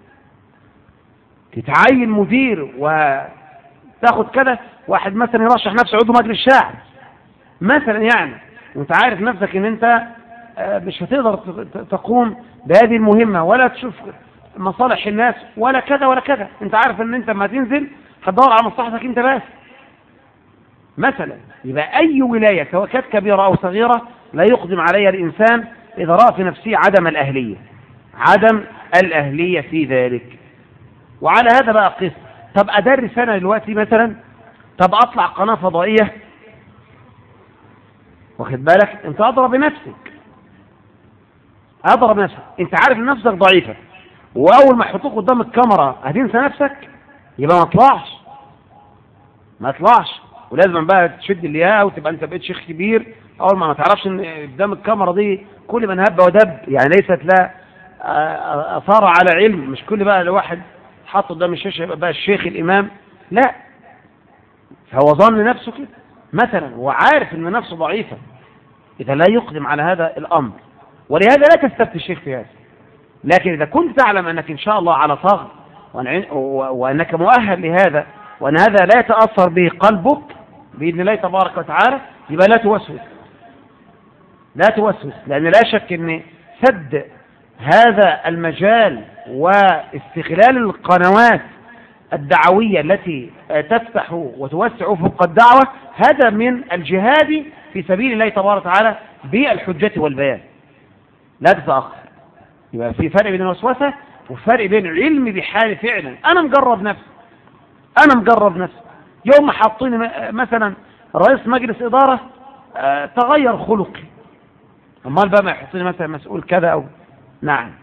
تتعين مدير وتاخد كده، واحد مثلا يرشح نفسه عضو مجلس الشعب مثلا، يعني وانت عارف نفسك ان انت مش هتقدر تقوم بهذه المهمة ولا تشوف مصالح الناس ولا كذا ولا كذا، انت عارف ان انت ما تنزل هتدور على مصلحتك انت بس مثلا. يبقى اي ولاية سواء كانت كبيرة او صغيرة لا يقدم عليها الانسان اذا رأى في نفسه عدم الاهلية عدم الاهلية في ذلك. وعلى هذا بقى قصة، طب ادرس انا دلوقتي مثلا، طب اطلع قناة فضائية واخد بالك؟ انت أدرى بنفسك، أدرى بنفسك، انت عارف ان نفسك ضعيفة، وأول ما يحطوك قدام الكاميرا هتنسى نفسك، يبقى ما طلعش ما طلعش ولازم بقى تشد الياء وتبقى انت بقيت شيخ كبير. اول ما ما تعرفش ان قدام الكاميرا دي كل من هب ودب، يعني ليست لا اثار على علم، مش كل بقى الواحد حط قدام الشاشه يبقى بقى الشيخ الامام، لا، فهو ظن نفسه كده مثلا وعارف ان نفسه ضعيفه، اذا لا يقدم على هذا الامر. ولهذا لا تستفتي الشيخ في هذا. لكن اذا كنت تعلم انك ان شاء الله على ثغر وانك مؤهل لهذا، وأن هذا لا يتأثر به قلبك بإذن الله تبارك وتعالى، يبقى لا توسوس لا توسوس لأن لا شك أن سد هذا المجال واستغلال القنوات الدعوية التي تفتح وتوسع فوق الدعوة هذا من الجهاد في سبيل الله تبارك وتعالى بالحجة والبيان. لا تتأخر. يبقى في فرق بين الوسوسة وفرق بين علم بحال فعلا. أنا مجرب نفسي أنا مجرب نفسي يوم ما حاطيني مثلا رئيس مجلس إدارة آه تغير خلقي، أمال بقى ما يحطيني مثلا مسؤول كذا أو نعم.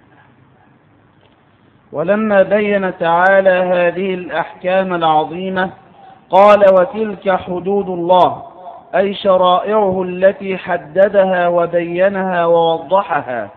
ولما بين تعالى هذه الأحكام العظيمة قال وتلك حدود الله، أي شرائعه التي حددها وبينها ووضحها،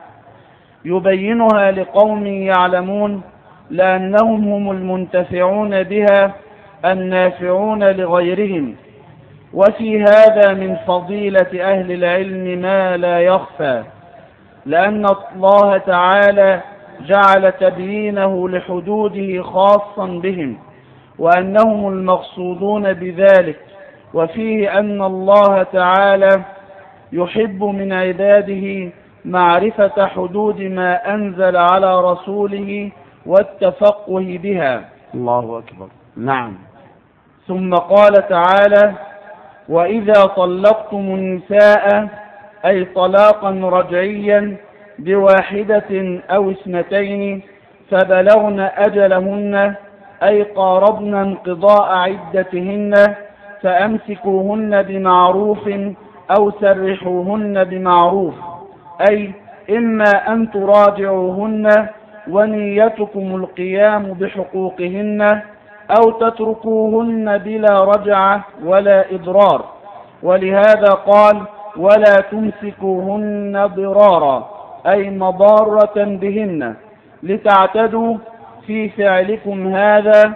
يبينها لقوم يعلمون لأنهم هم المنتفعون بها النافعون لغيرهم. وفي هذا من فضيلة أهل العلم ما لا يخفى، لأن الله تعالى جعل تبيينه لحدوده خاصا بهم وأنهم المقصودون بذلك. وفيه أن الله تعالى يحب من عباده معرفة حدود ما أنزل على رسوله والتفقه بها. الله أكبر. نعم. ثم قال تعالى وإذا طلقتم النساء، أي طلاقا رجعيا بواحدة أو اثنتين فبلغن أجلهن، أي قاربن انقضاء عدتهن، فأمسكوهن بمعروف أو سرحوهن بمعروف، أي إما أن تراجعوهن ونيتكم القيام بحقوقهن أو تتركوهن بلا رجعة ولا إضرار. ولهذا قال ولا تمسكوهن ضرارا، أي مضارة بهن، لتعتدوا في فعلكم هذا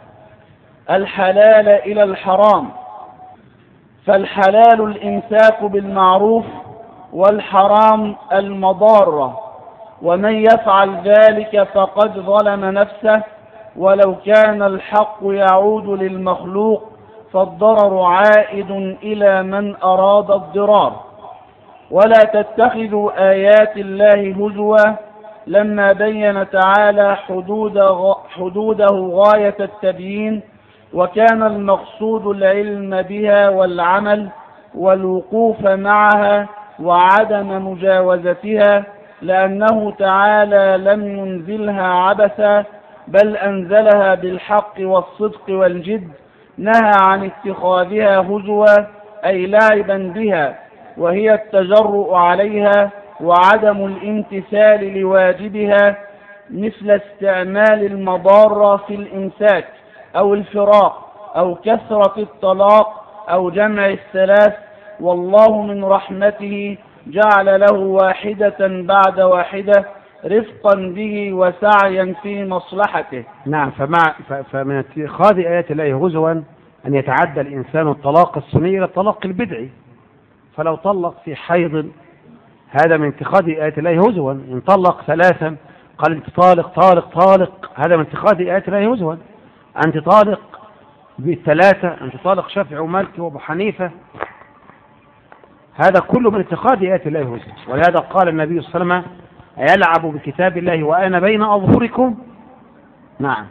الحلال إلى الحرام. فالحلال الإمساك بالمعروف والحرام المضارة، ومن يفعل ذلك فقد ظلم نفسه، ولو كان الحق يعود للمخلوق فالضرر عائد إلى من أراد الضرار. ولا تتخذوا آيات الله هزوا، لما بين تعالى حدود حدوده غاية التبيين، وكان المقصود العلم بها والعمل والوقوف معها وعدم مجاوزتها، لأنه تعالى لم ينزلها عبثا بل أنزلها بالحق والصدق والجد. نهى عن اتخاذها هزوا، أي لعبا بها، وهي التجرؤ عليها وعدم الامتثال لواجبها، مثل استعمال المضارة في الإمساك أو الفراق أو كثرة الطلاق أو جمع الثلاث. والله من رحمته جعل له واحدة بعد واحدة رفقا به وسعيا في مصلحته. نعم. فمع فمن اتخاذ آيات الله هزوا أن يتعدى الإنسان الطلاق السني إلى الطلاق البدعي. فلو طلق في حيض هذا من اتخاذ آيات الله هزوا. إن طلق ثلاثا قال أنت طالق طالق طالق، هذا من اتخاذ آيات الله هزوا. أنت طالق بالثلاثة، أنت طالق شافعي ومالكي وأبو حنيفة، هذا كله من اتخاذ آيات الله هزوا. ولهذا قال النبي صلى الله عليه وسلم أيلعب بكتاب الله وأنا بين أظهركم. نعم.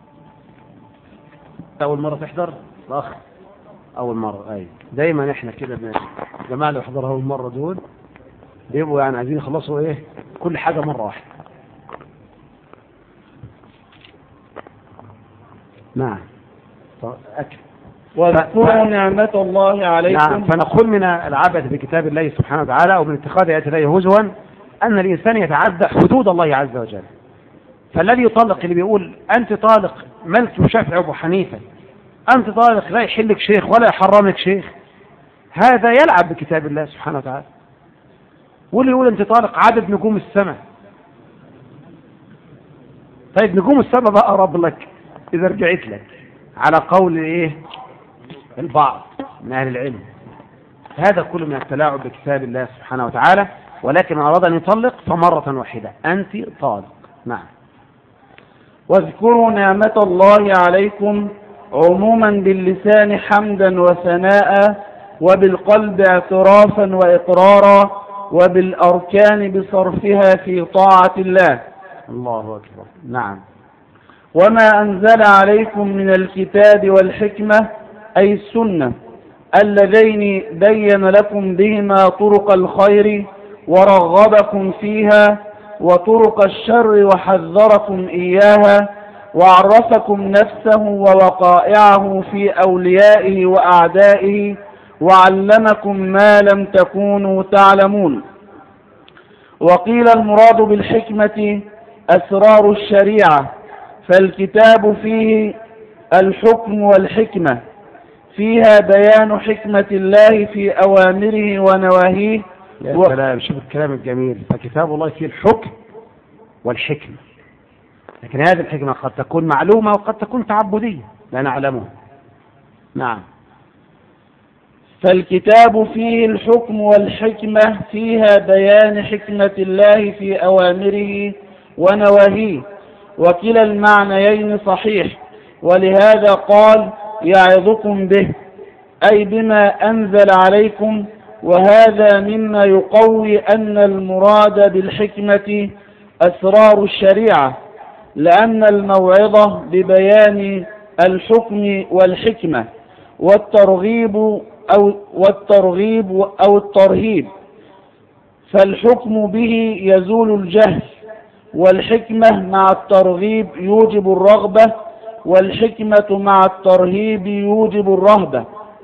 أول مرة تحضر الأخ أول مرة، أي دايما إحنا كده جماعة اللي يحضرها أول مرة دول بيبقوا يعني عايزين يخلصوا إيه كل حاجة مرة واحدة. نعم. أكل واذكروا نعمة الله عليكم. نعم. فنقول من العبث بكتاب الله سبحانه وتعالى أو من اتخاذ آيات الله هزوا أن الإنسان يتعدى حدود الله عز وجل. فالذي يطلق اللي بيقول أنت طالق مالك وشافعي وأبو حنيفة، أنت طالق لا يحلك شيخ ولا يحرمك شيخ، هذا يلعب بكتاب الله سبحانه وتعالى. واللي يقول أنت طالق عدد نجوم السماء، طيب نجوم السماء بقى أقرب لك إذا رجعت لك على قول إيه البعض من أهل العلم. هذا كله من التلاعب بكتاب الله سبحانه وتعالى. ولكن أراد أن يطلق فمرة واحدة أنت طالق. نعم. واذكروا نعمة الله عليكم عموما باللسان حمدا وثناء، وبالقلب اعترافا وإقرارا، وبالأركان بصرفها في طاعة الله. الله أكبر. نعم. وما أنزل عليكم من الكتاب والحكمة أي السنة اللذين بين لكم بهما طرق الخير ورغبكم فيها، وطرق الشر وحذركم إياها، وعرفكم نفسه ووقائعه في أوليائه وأعدائه، وعلمكم ما لم تكونوا تعلمون. وقيل المراد بالحكمة أسرار الشريعة، فالكتاب فيه الحكم والحكمة، فيها بيان حكمة الله في أوامره ونواهيه. يا و... سلام، شوف الكلام الجميل. فكتاب الله فيه الحكم والحكمة، لكن هذه الحكمة قد تكون معلومة وقد تكون تعبدية لا نعلمها. نعم. فالكتاب فيه الحكم والحكمة، فيها بيان حكمة الله في أوامره ونواهيه، وكلا المعنيين صحيح. ولهذا قال يعظكم به، أي بما أنزل عليكم. وهذا مما يقوي أن المراد بالحكمة أسرار الشريعة، لأن الموعظة ببيان الحكم والحكمة والترغيب أو والترغيب أو الترهيب، فالحكم به يزول الجهل، والحكمة مع الترغيب يوجب الرغبة، والحكمة مع الترهيب يوجب الرهبة.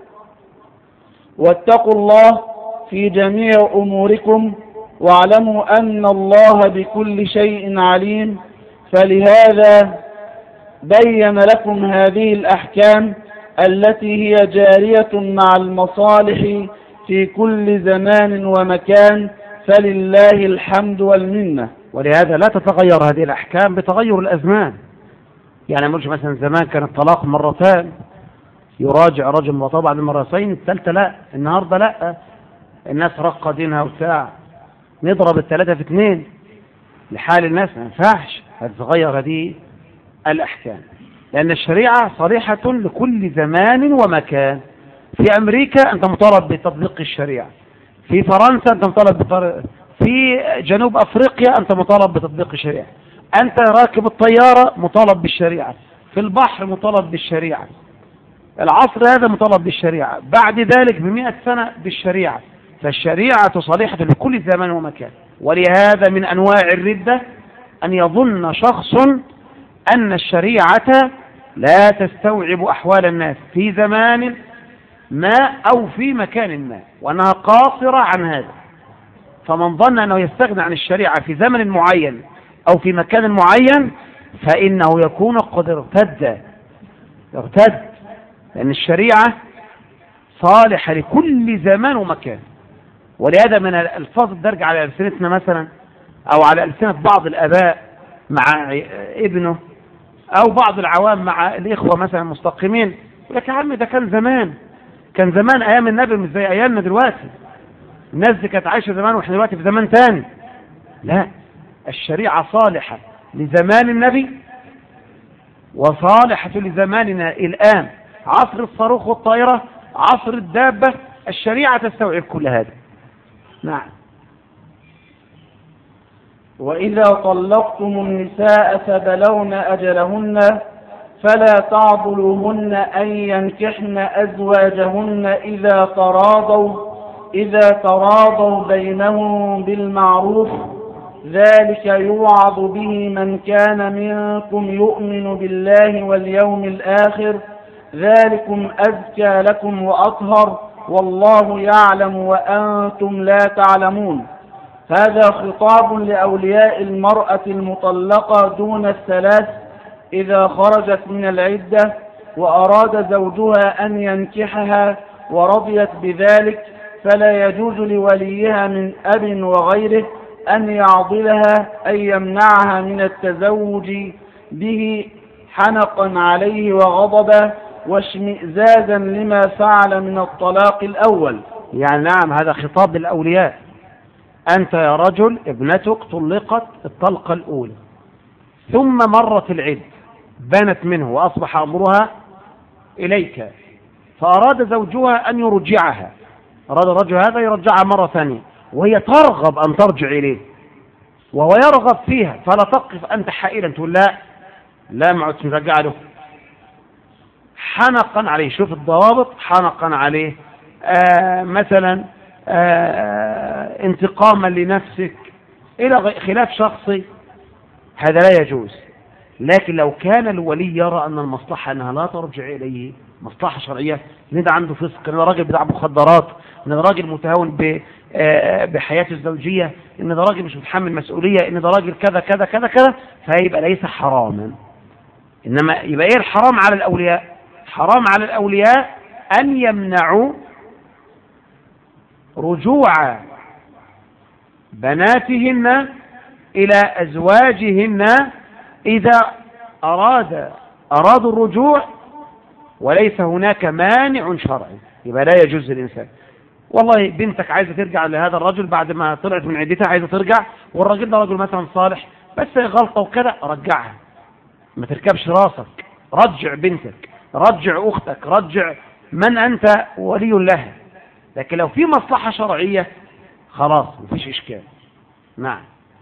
واتقوا الله في جميع أموركم، واعلموا أن الله بكل شيء عليم. فلهذا بين لكم هذه الأحكام التي هي جارية مع المصالح في كل زمان ومكان، فلله الحمد والمنة. ولهذا لا تتغير هذه الأحكام بتغير الأزمان. يعني مش مثلا زمان كان الطلاق مرتان يراجع رجل مرتين بعد المرتين، الثالثة لا، النهاردة لا، الناس رقة دينها وبتاع، نضرب الثلاثة في اثنين لحال الناس، ما ينفعش هتتغير هذه الأحكام، لأن الشريعة صريحة لكل زمان ومكان. في أمريكا أنت مطالب بتطبيق الشريعة، في فرنسا أنت مطالب بطر... في جنوب أفريقيا أنت مطالب بتطبيق الشريعة، أنت راكب الطيارة مطالب بالشريعة، في البحر مطالب بالشريعة، العصر هذا مطالب بالشريعة، بعد ذلك بمئة سنة بالشريعة. فالشريعة صالحة لكل زمان ومكان. ولهذا من أنواع الردة أن يظن شخص أن الشريعة لا تستوعب أحوال الناس في زمان ما أو في مكان ما، وأنها قاصرة عن هذا. فمن ظن أنه يستغنى عن الشريعة في زمن معين أو في مكان معين فإنه يكون قد ارتد ارتد لأن الشريعة صالحة لكل زمان ومكان. ولهذا من الألفاظ الدارجة على ألسنتنا مثلا أو على ألسنة بعض الآباء مع ابنه أو بعض العوام مع الإخوة مثلا المستقيمين، لك يا عم ده كان زمان، كان زمان أيام النبي مش زي أيامنا دلوقتي، الناس دي كانت عايشة زمان وإحنا دلوقتي في زمان تاني. لا، الشريعة صالحة لزمان النبي وصالحة لزماننا الآن، عصر الصاروخ والطائرة، عصر الدابة، الشريعة تستوعب كل هذا. نعم. وإذا طلقتم النساء فبلغن أجلهن فلا تعضلوهن أن ينكحن أزواجهن إذا تراضوا إذا تراضوا بينهم بالمعروف، ذلك يوعظ به من كان منكم يؤمن بالله واليوم الآخر، ذلكم أزكى لكم وأطهر والله يعلم وأنتم لا تعلمون. هذا خطاب لأولياء المرأة المطلقة دون الثلاث إذا خرجت من العدة وأراد زوجها أن ينكحها ورضيت بذلك، فلا يجوز لوليها من أب وغيره أن يعضلها أي يمنعها من التزوج به حنقا عليه وغضبا واشمئزازا لما فعل من الطلاق الأول. يعني نعم، هذا خطاب للأولياء. أنت يا رجل ابنتك طلقت الطلقة الأولى ثم مرت العدة بانت منه وأصبح أمرها إليك، فأراد زوجها أن يرجعها، أراد الرجل هذا يرجعها مرة ثانية وهي ترغب أن ترجع إليه وهو يرغب فيها، فلا تقف أنت حائلا تقول لا لا ما عدت مرجع له، حنقا عليه. شوف الضوابط، حنقا عليه آه مثلا آه انتقاما لنفسك إلى خلاف شخصي، هذا لا يجوز. لكن لو كان الولي يرى أن المصلحة أنها لا ترجع إليه، مصلحة شرعية، إن ده عنده فسق، إن ده راجل بتاع مخدرات، إن ده راجل متهاون بحياته الزوجية، إن ده راجل مش متحمل مسؤولية، إن ده راجل كذا كذا كذا كذا، فيبقى ليس حراما. إنما يبقى إيه الحرام على الأولياء؟ حرام على الأولياء أن يمنعوا رجوع بناتهن إلى أزواجهن إذا أراد أرادوا الرجوع وليس هناك مانع شرعي. يبقى لا يجوز للإنسان، والله بنتك عايزة ترجع لهذا الرجل بعد ما طلعت من عدتها عايزة ترجع، والراجل ده رجل مثلا صالح بس غلطة وكذا، رجعها، ما تركبش راسك، رجع بنتك، رجع أختك، رجع من أنت ولي لها. لكن لو في مصلحة شرعية خلاص مفيش إشكال. نعم.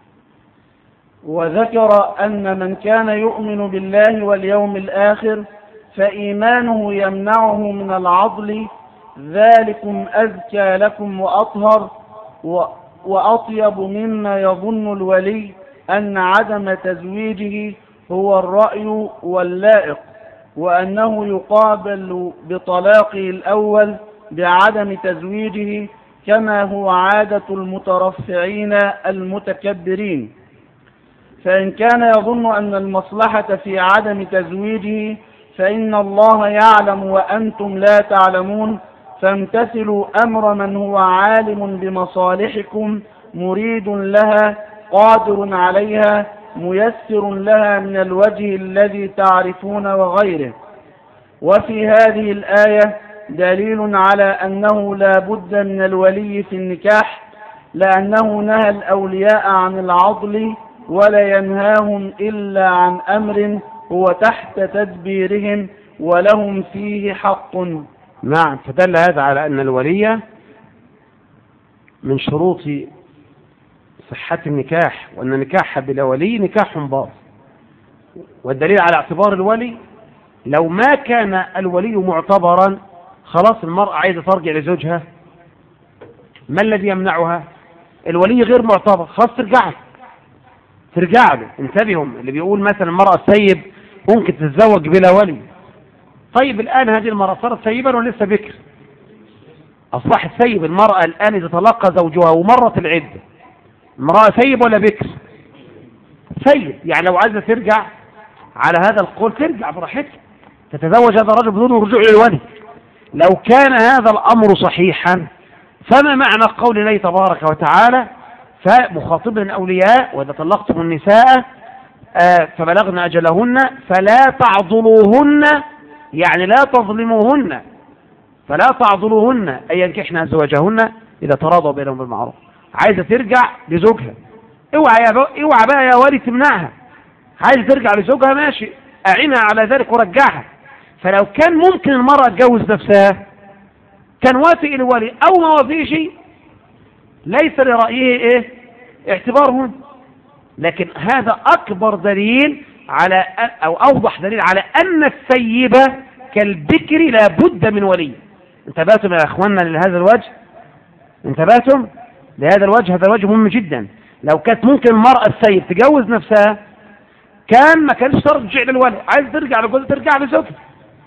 وذكر أن من كان يؤمن بالله واليوم الآخر فإيمانه يمنعه من العضل، ذلكم أزكى لكم وأطهر وأطيب مما يظن الولي أن عدم تزويجه هو الرأي واللائق، وأنه يقابل بطلاقه الأول بعدم تزويجه كما هو عادة المترفعين المتكبرين. فإن كان يظن أن المصلحة في عدم تزويجه فإن الله يعلم وأنتم لا تعلمون، فامتثلوا أمر من هو عالم بمصالحكم مريد لها قادر عليها ميسر لها من الوجه الذي تعرفون وغيره. وفي هذه الآية دليل على أنه لا بد من الولي في النكاح، لأنه نهى الأولياء عن العضل ولا ينهاهم إلا عن أمر هو تحت تدبيرهم ولهم فيه حق. نعم. فدل هذا على أن الولي من شروط صحة النكاح، وأن النكاح بلا ولي نكاح باطل. والدليل على اعتبار الولي، لو ما كان الولي معتبرا خلاص المرأة عايزة ترجع لزوجها، ما الذي يمنعها؟ الولي غير معتبر، خلاص ترجع ترجع له. انتبهوا، اللي بيقول مثلا المرأة السيب ممكن تتزوج بلا ولي، طيب الآن هذه المرأة صارت سيبا ولسه بكر، أصبحت سيب المرأة الآن إذا تلقى زوجها ومرت العدة، المرأة سيب ولا بكر؟ سيب. يعني لو عايزة ترجع على هذا القول ترجع براحتها، تتزوج هذا الرجل بدون رجوع للولي. لو كان هذا الأمر صحيحا فما معنى قول الله تبارك وتعالى فمخاطبا الأولياء وإذا طلقتم النساء فبلغن أجلهن فلا تعضلوهن، يعني لا تظلموهن، فلا تعضلوهن أي ينكحن أزواجهن إذا تراضوا بينهم بالمعروف. عايزة ترجع لزوجها، اوعى يا اوعى بقى يا والي تمنعها، عايزة ترجع لزوجها ماشي، أعينها على ذلك ورجعها. فلو كان ممكن المرأة تجوز نفسها كان وافق الولي، أو ما وافقش ليس لرأيه إيه اعتبارهم. لكن هذا أكبر دليل على أو أوضح دليل على أن السيبة كالبكر لا بد من ولي. انتبهتم يا أخواننا لهذا الوجه؟ انتبهتم لهذا الوجه؟ هذا الوجه مهم جدا. لو كانت ممكن المرأة السيب تجوز نفسها كان ما كانش ترجع للولي، عايز ترجع لجوزها ترجع لزوجها،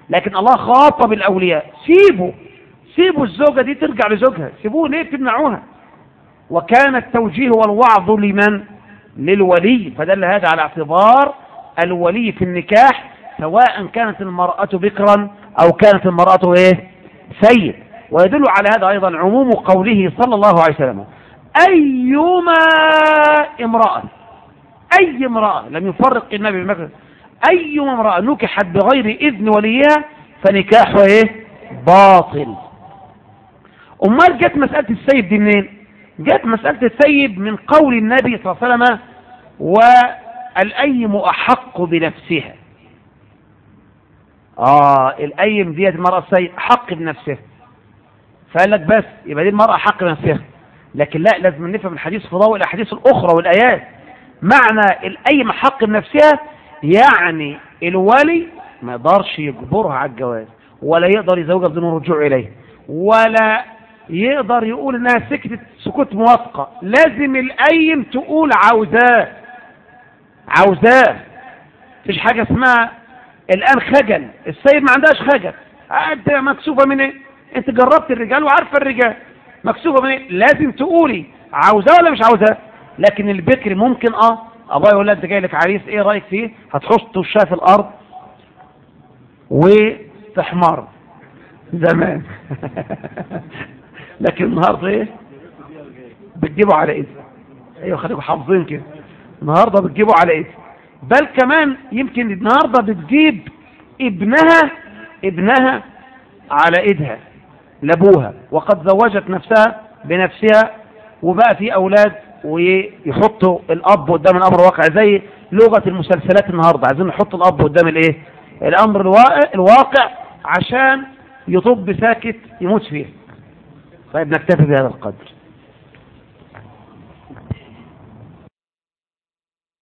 لكن الله خاطب الأولياء سيبوا سيبوا الزوجة دي ترجع لزوجها، سيبوه ليه تمنعوها؟ وكان التوجيه والوعظ لمن؟ للولي. فدل هذا على اعتبار الولي في النكاح سواء كانت المرأة بكرا أو كانت المرأة إيه؟ سيد. ويدل على هذا أيضا عموم قوله صلى الله عليه وسلم أيما امرأة، أي امرأة، لم يفرق النبي بمكر، أيما امرأة نكحت بغير إذن وليها فنكاحها إيه؟ باطل. أمال جت مسألة السيب دي منين؟ جت مسألة السيب من قول النبي صلى الله عليه وسلم والأيم أحق بنفسها. آه الأيم ديت المرأة السيب أحق بنفسها، فقال لك بس يبقى دي المرأة أحق بنفسها. لكن لا، لازم نفهم الحديث في ضوء الأحاديث الأخرى والآيات. معنى الأيم أحق بنفسها يعني الولي ما يقدرش يجبرها على الجواز، ولا يقدر يزوجها بدون الرجوع إليه، ولا يقدر يقول انها سكتت سكوت موافقة. لازم الأيم تقول عاوزاه عاوزاه. مفيش حاجة اسمها الآن خجل، السيد ما عندهاش خجل. انت مكسوفة من ايه؟ انت جربت الرجال وعارفة الرجال، مكسوفة من ايه؟ لازم تقولي عاوزاه ولا مش عاوزاه. لكن البكر ممكن اه ابويا يقول لك انت جاي لك عريس، ايه رايك فيه؟ هتحط وشها في الارض وتحمر زمان لكن النهارده ايه؟ بتجيبوا على ايدي. ايوه خليكم حافظين كده، النهارده بتجيبوا على ايدي. بل كمان يمكن النهارده بتجيب ابنها ابنها على ايدها لابوها، وقد زوجت نفسها بنفسها وبقى في اولاد، ويحطوا الاب قدام الامر الواقع زي لغه المسلسلات النهارده، عايزين نحط الاب قدام الايه؟ الامر الواقع عشان يطب ساكت يموت فيه. طيب نكتفي بهذا القدر.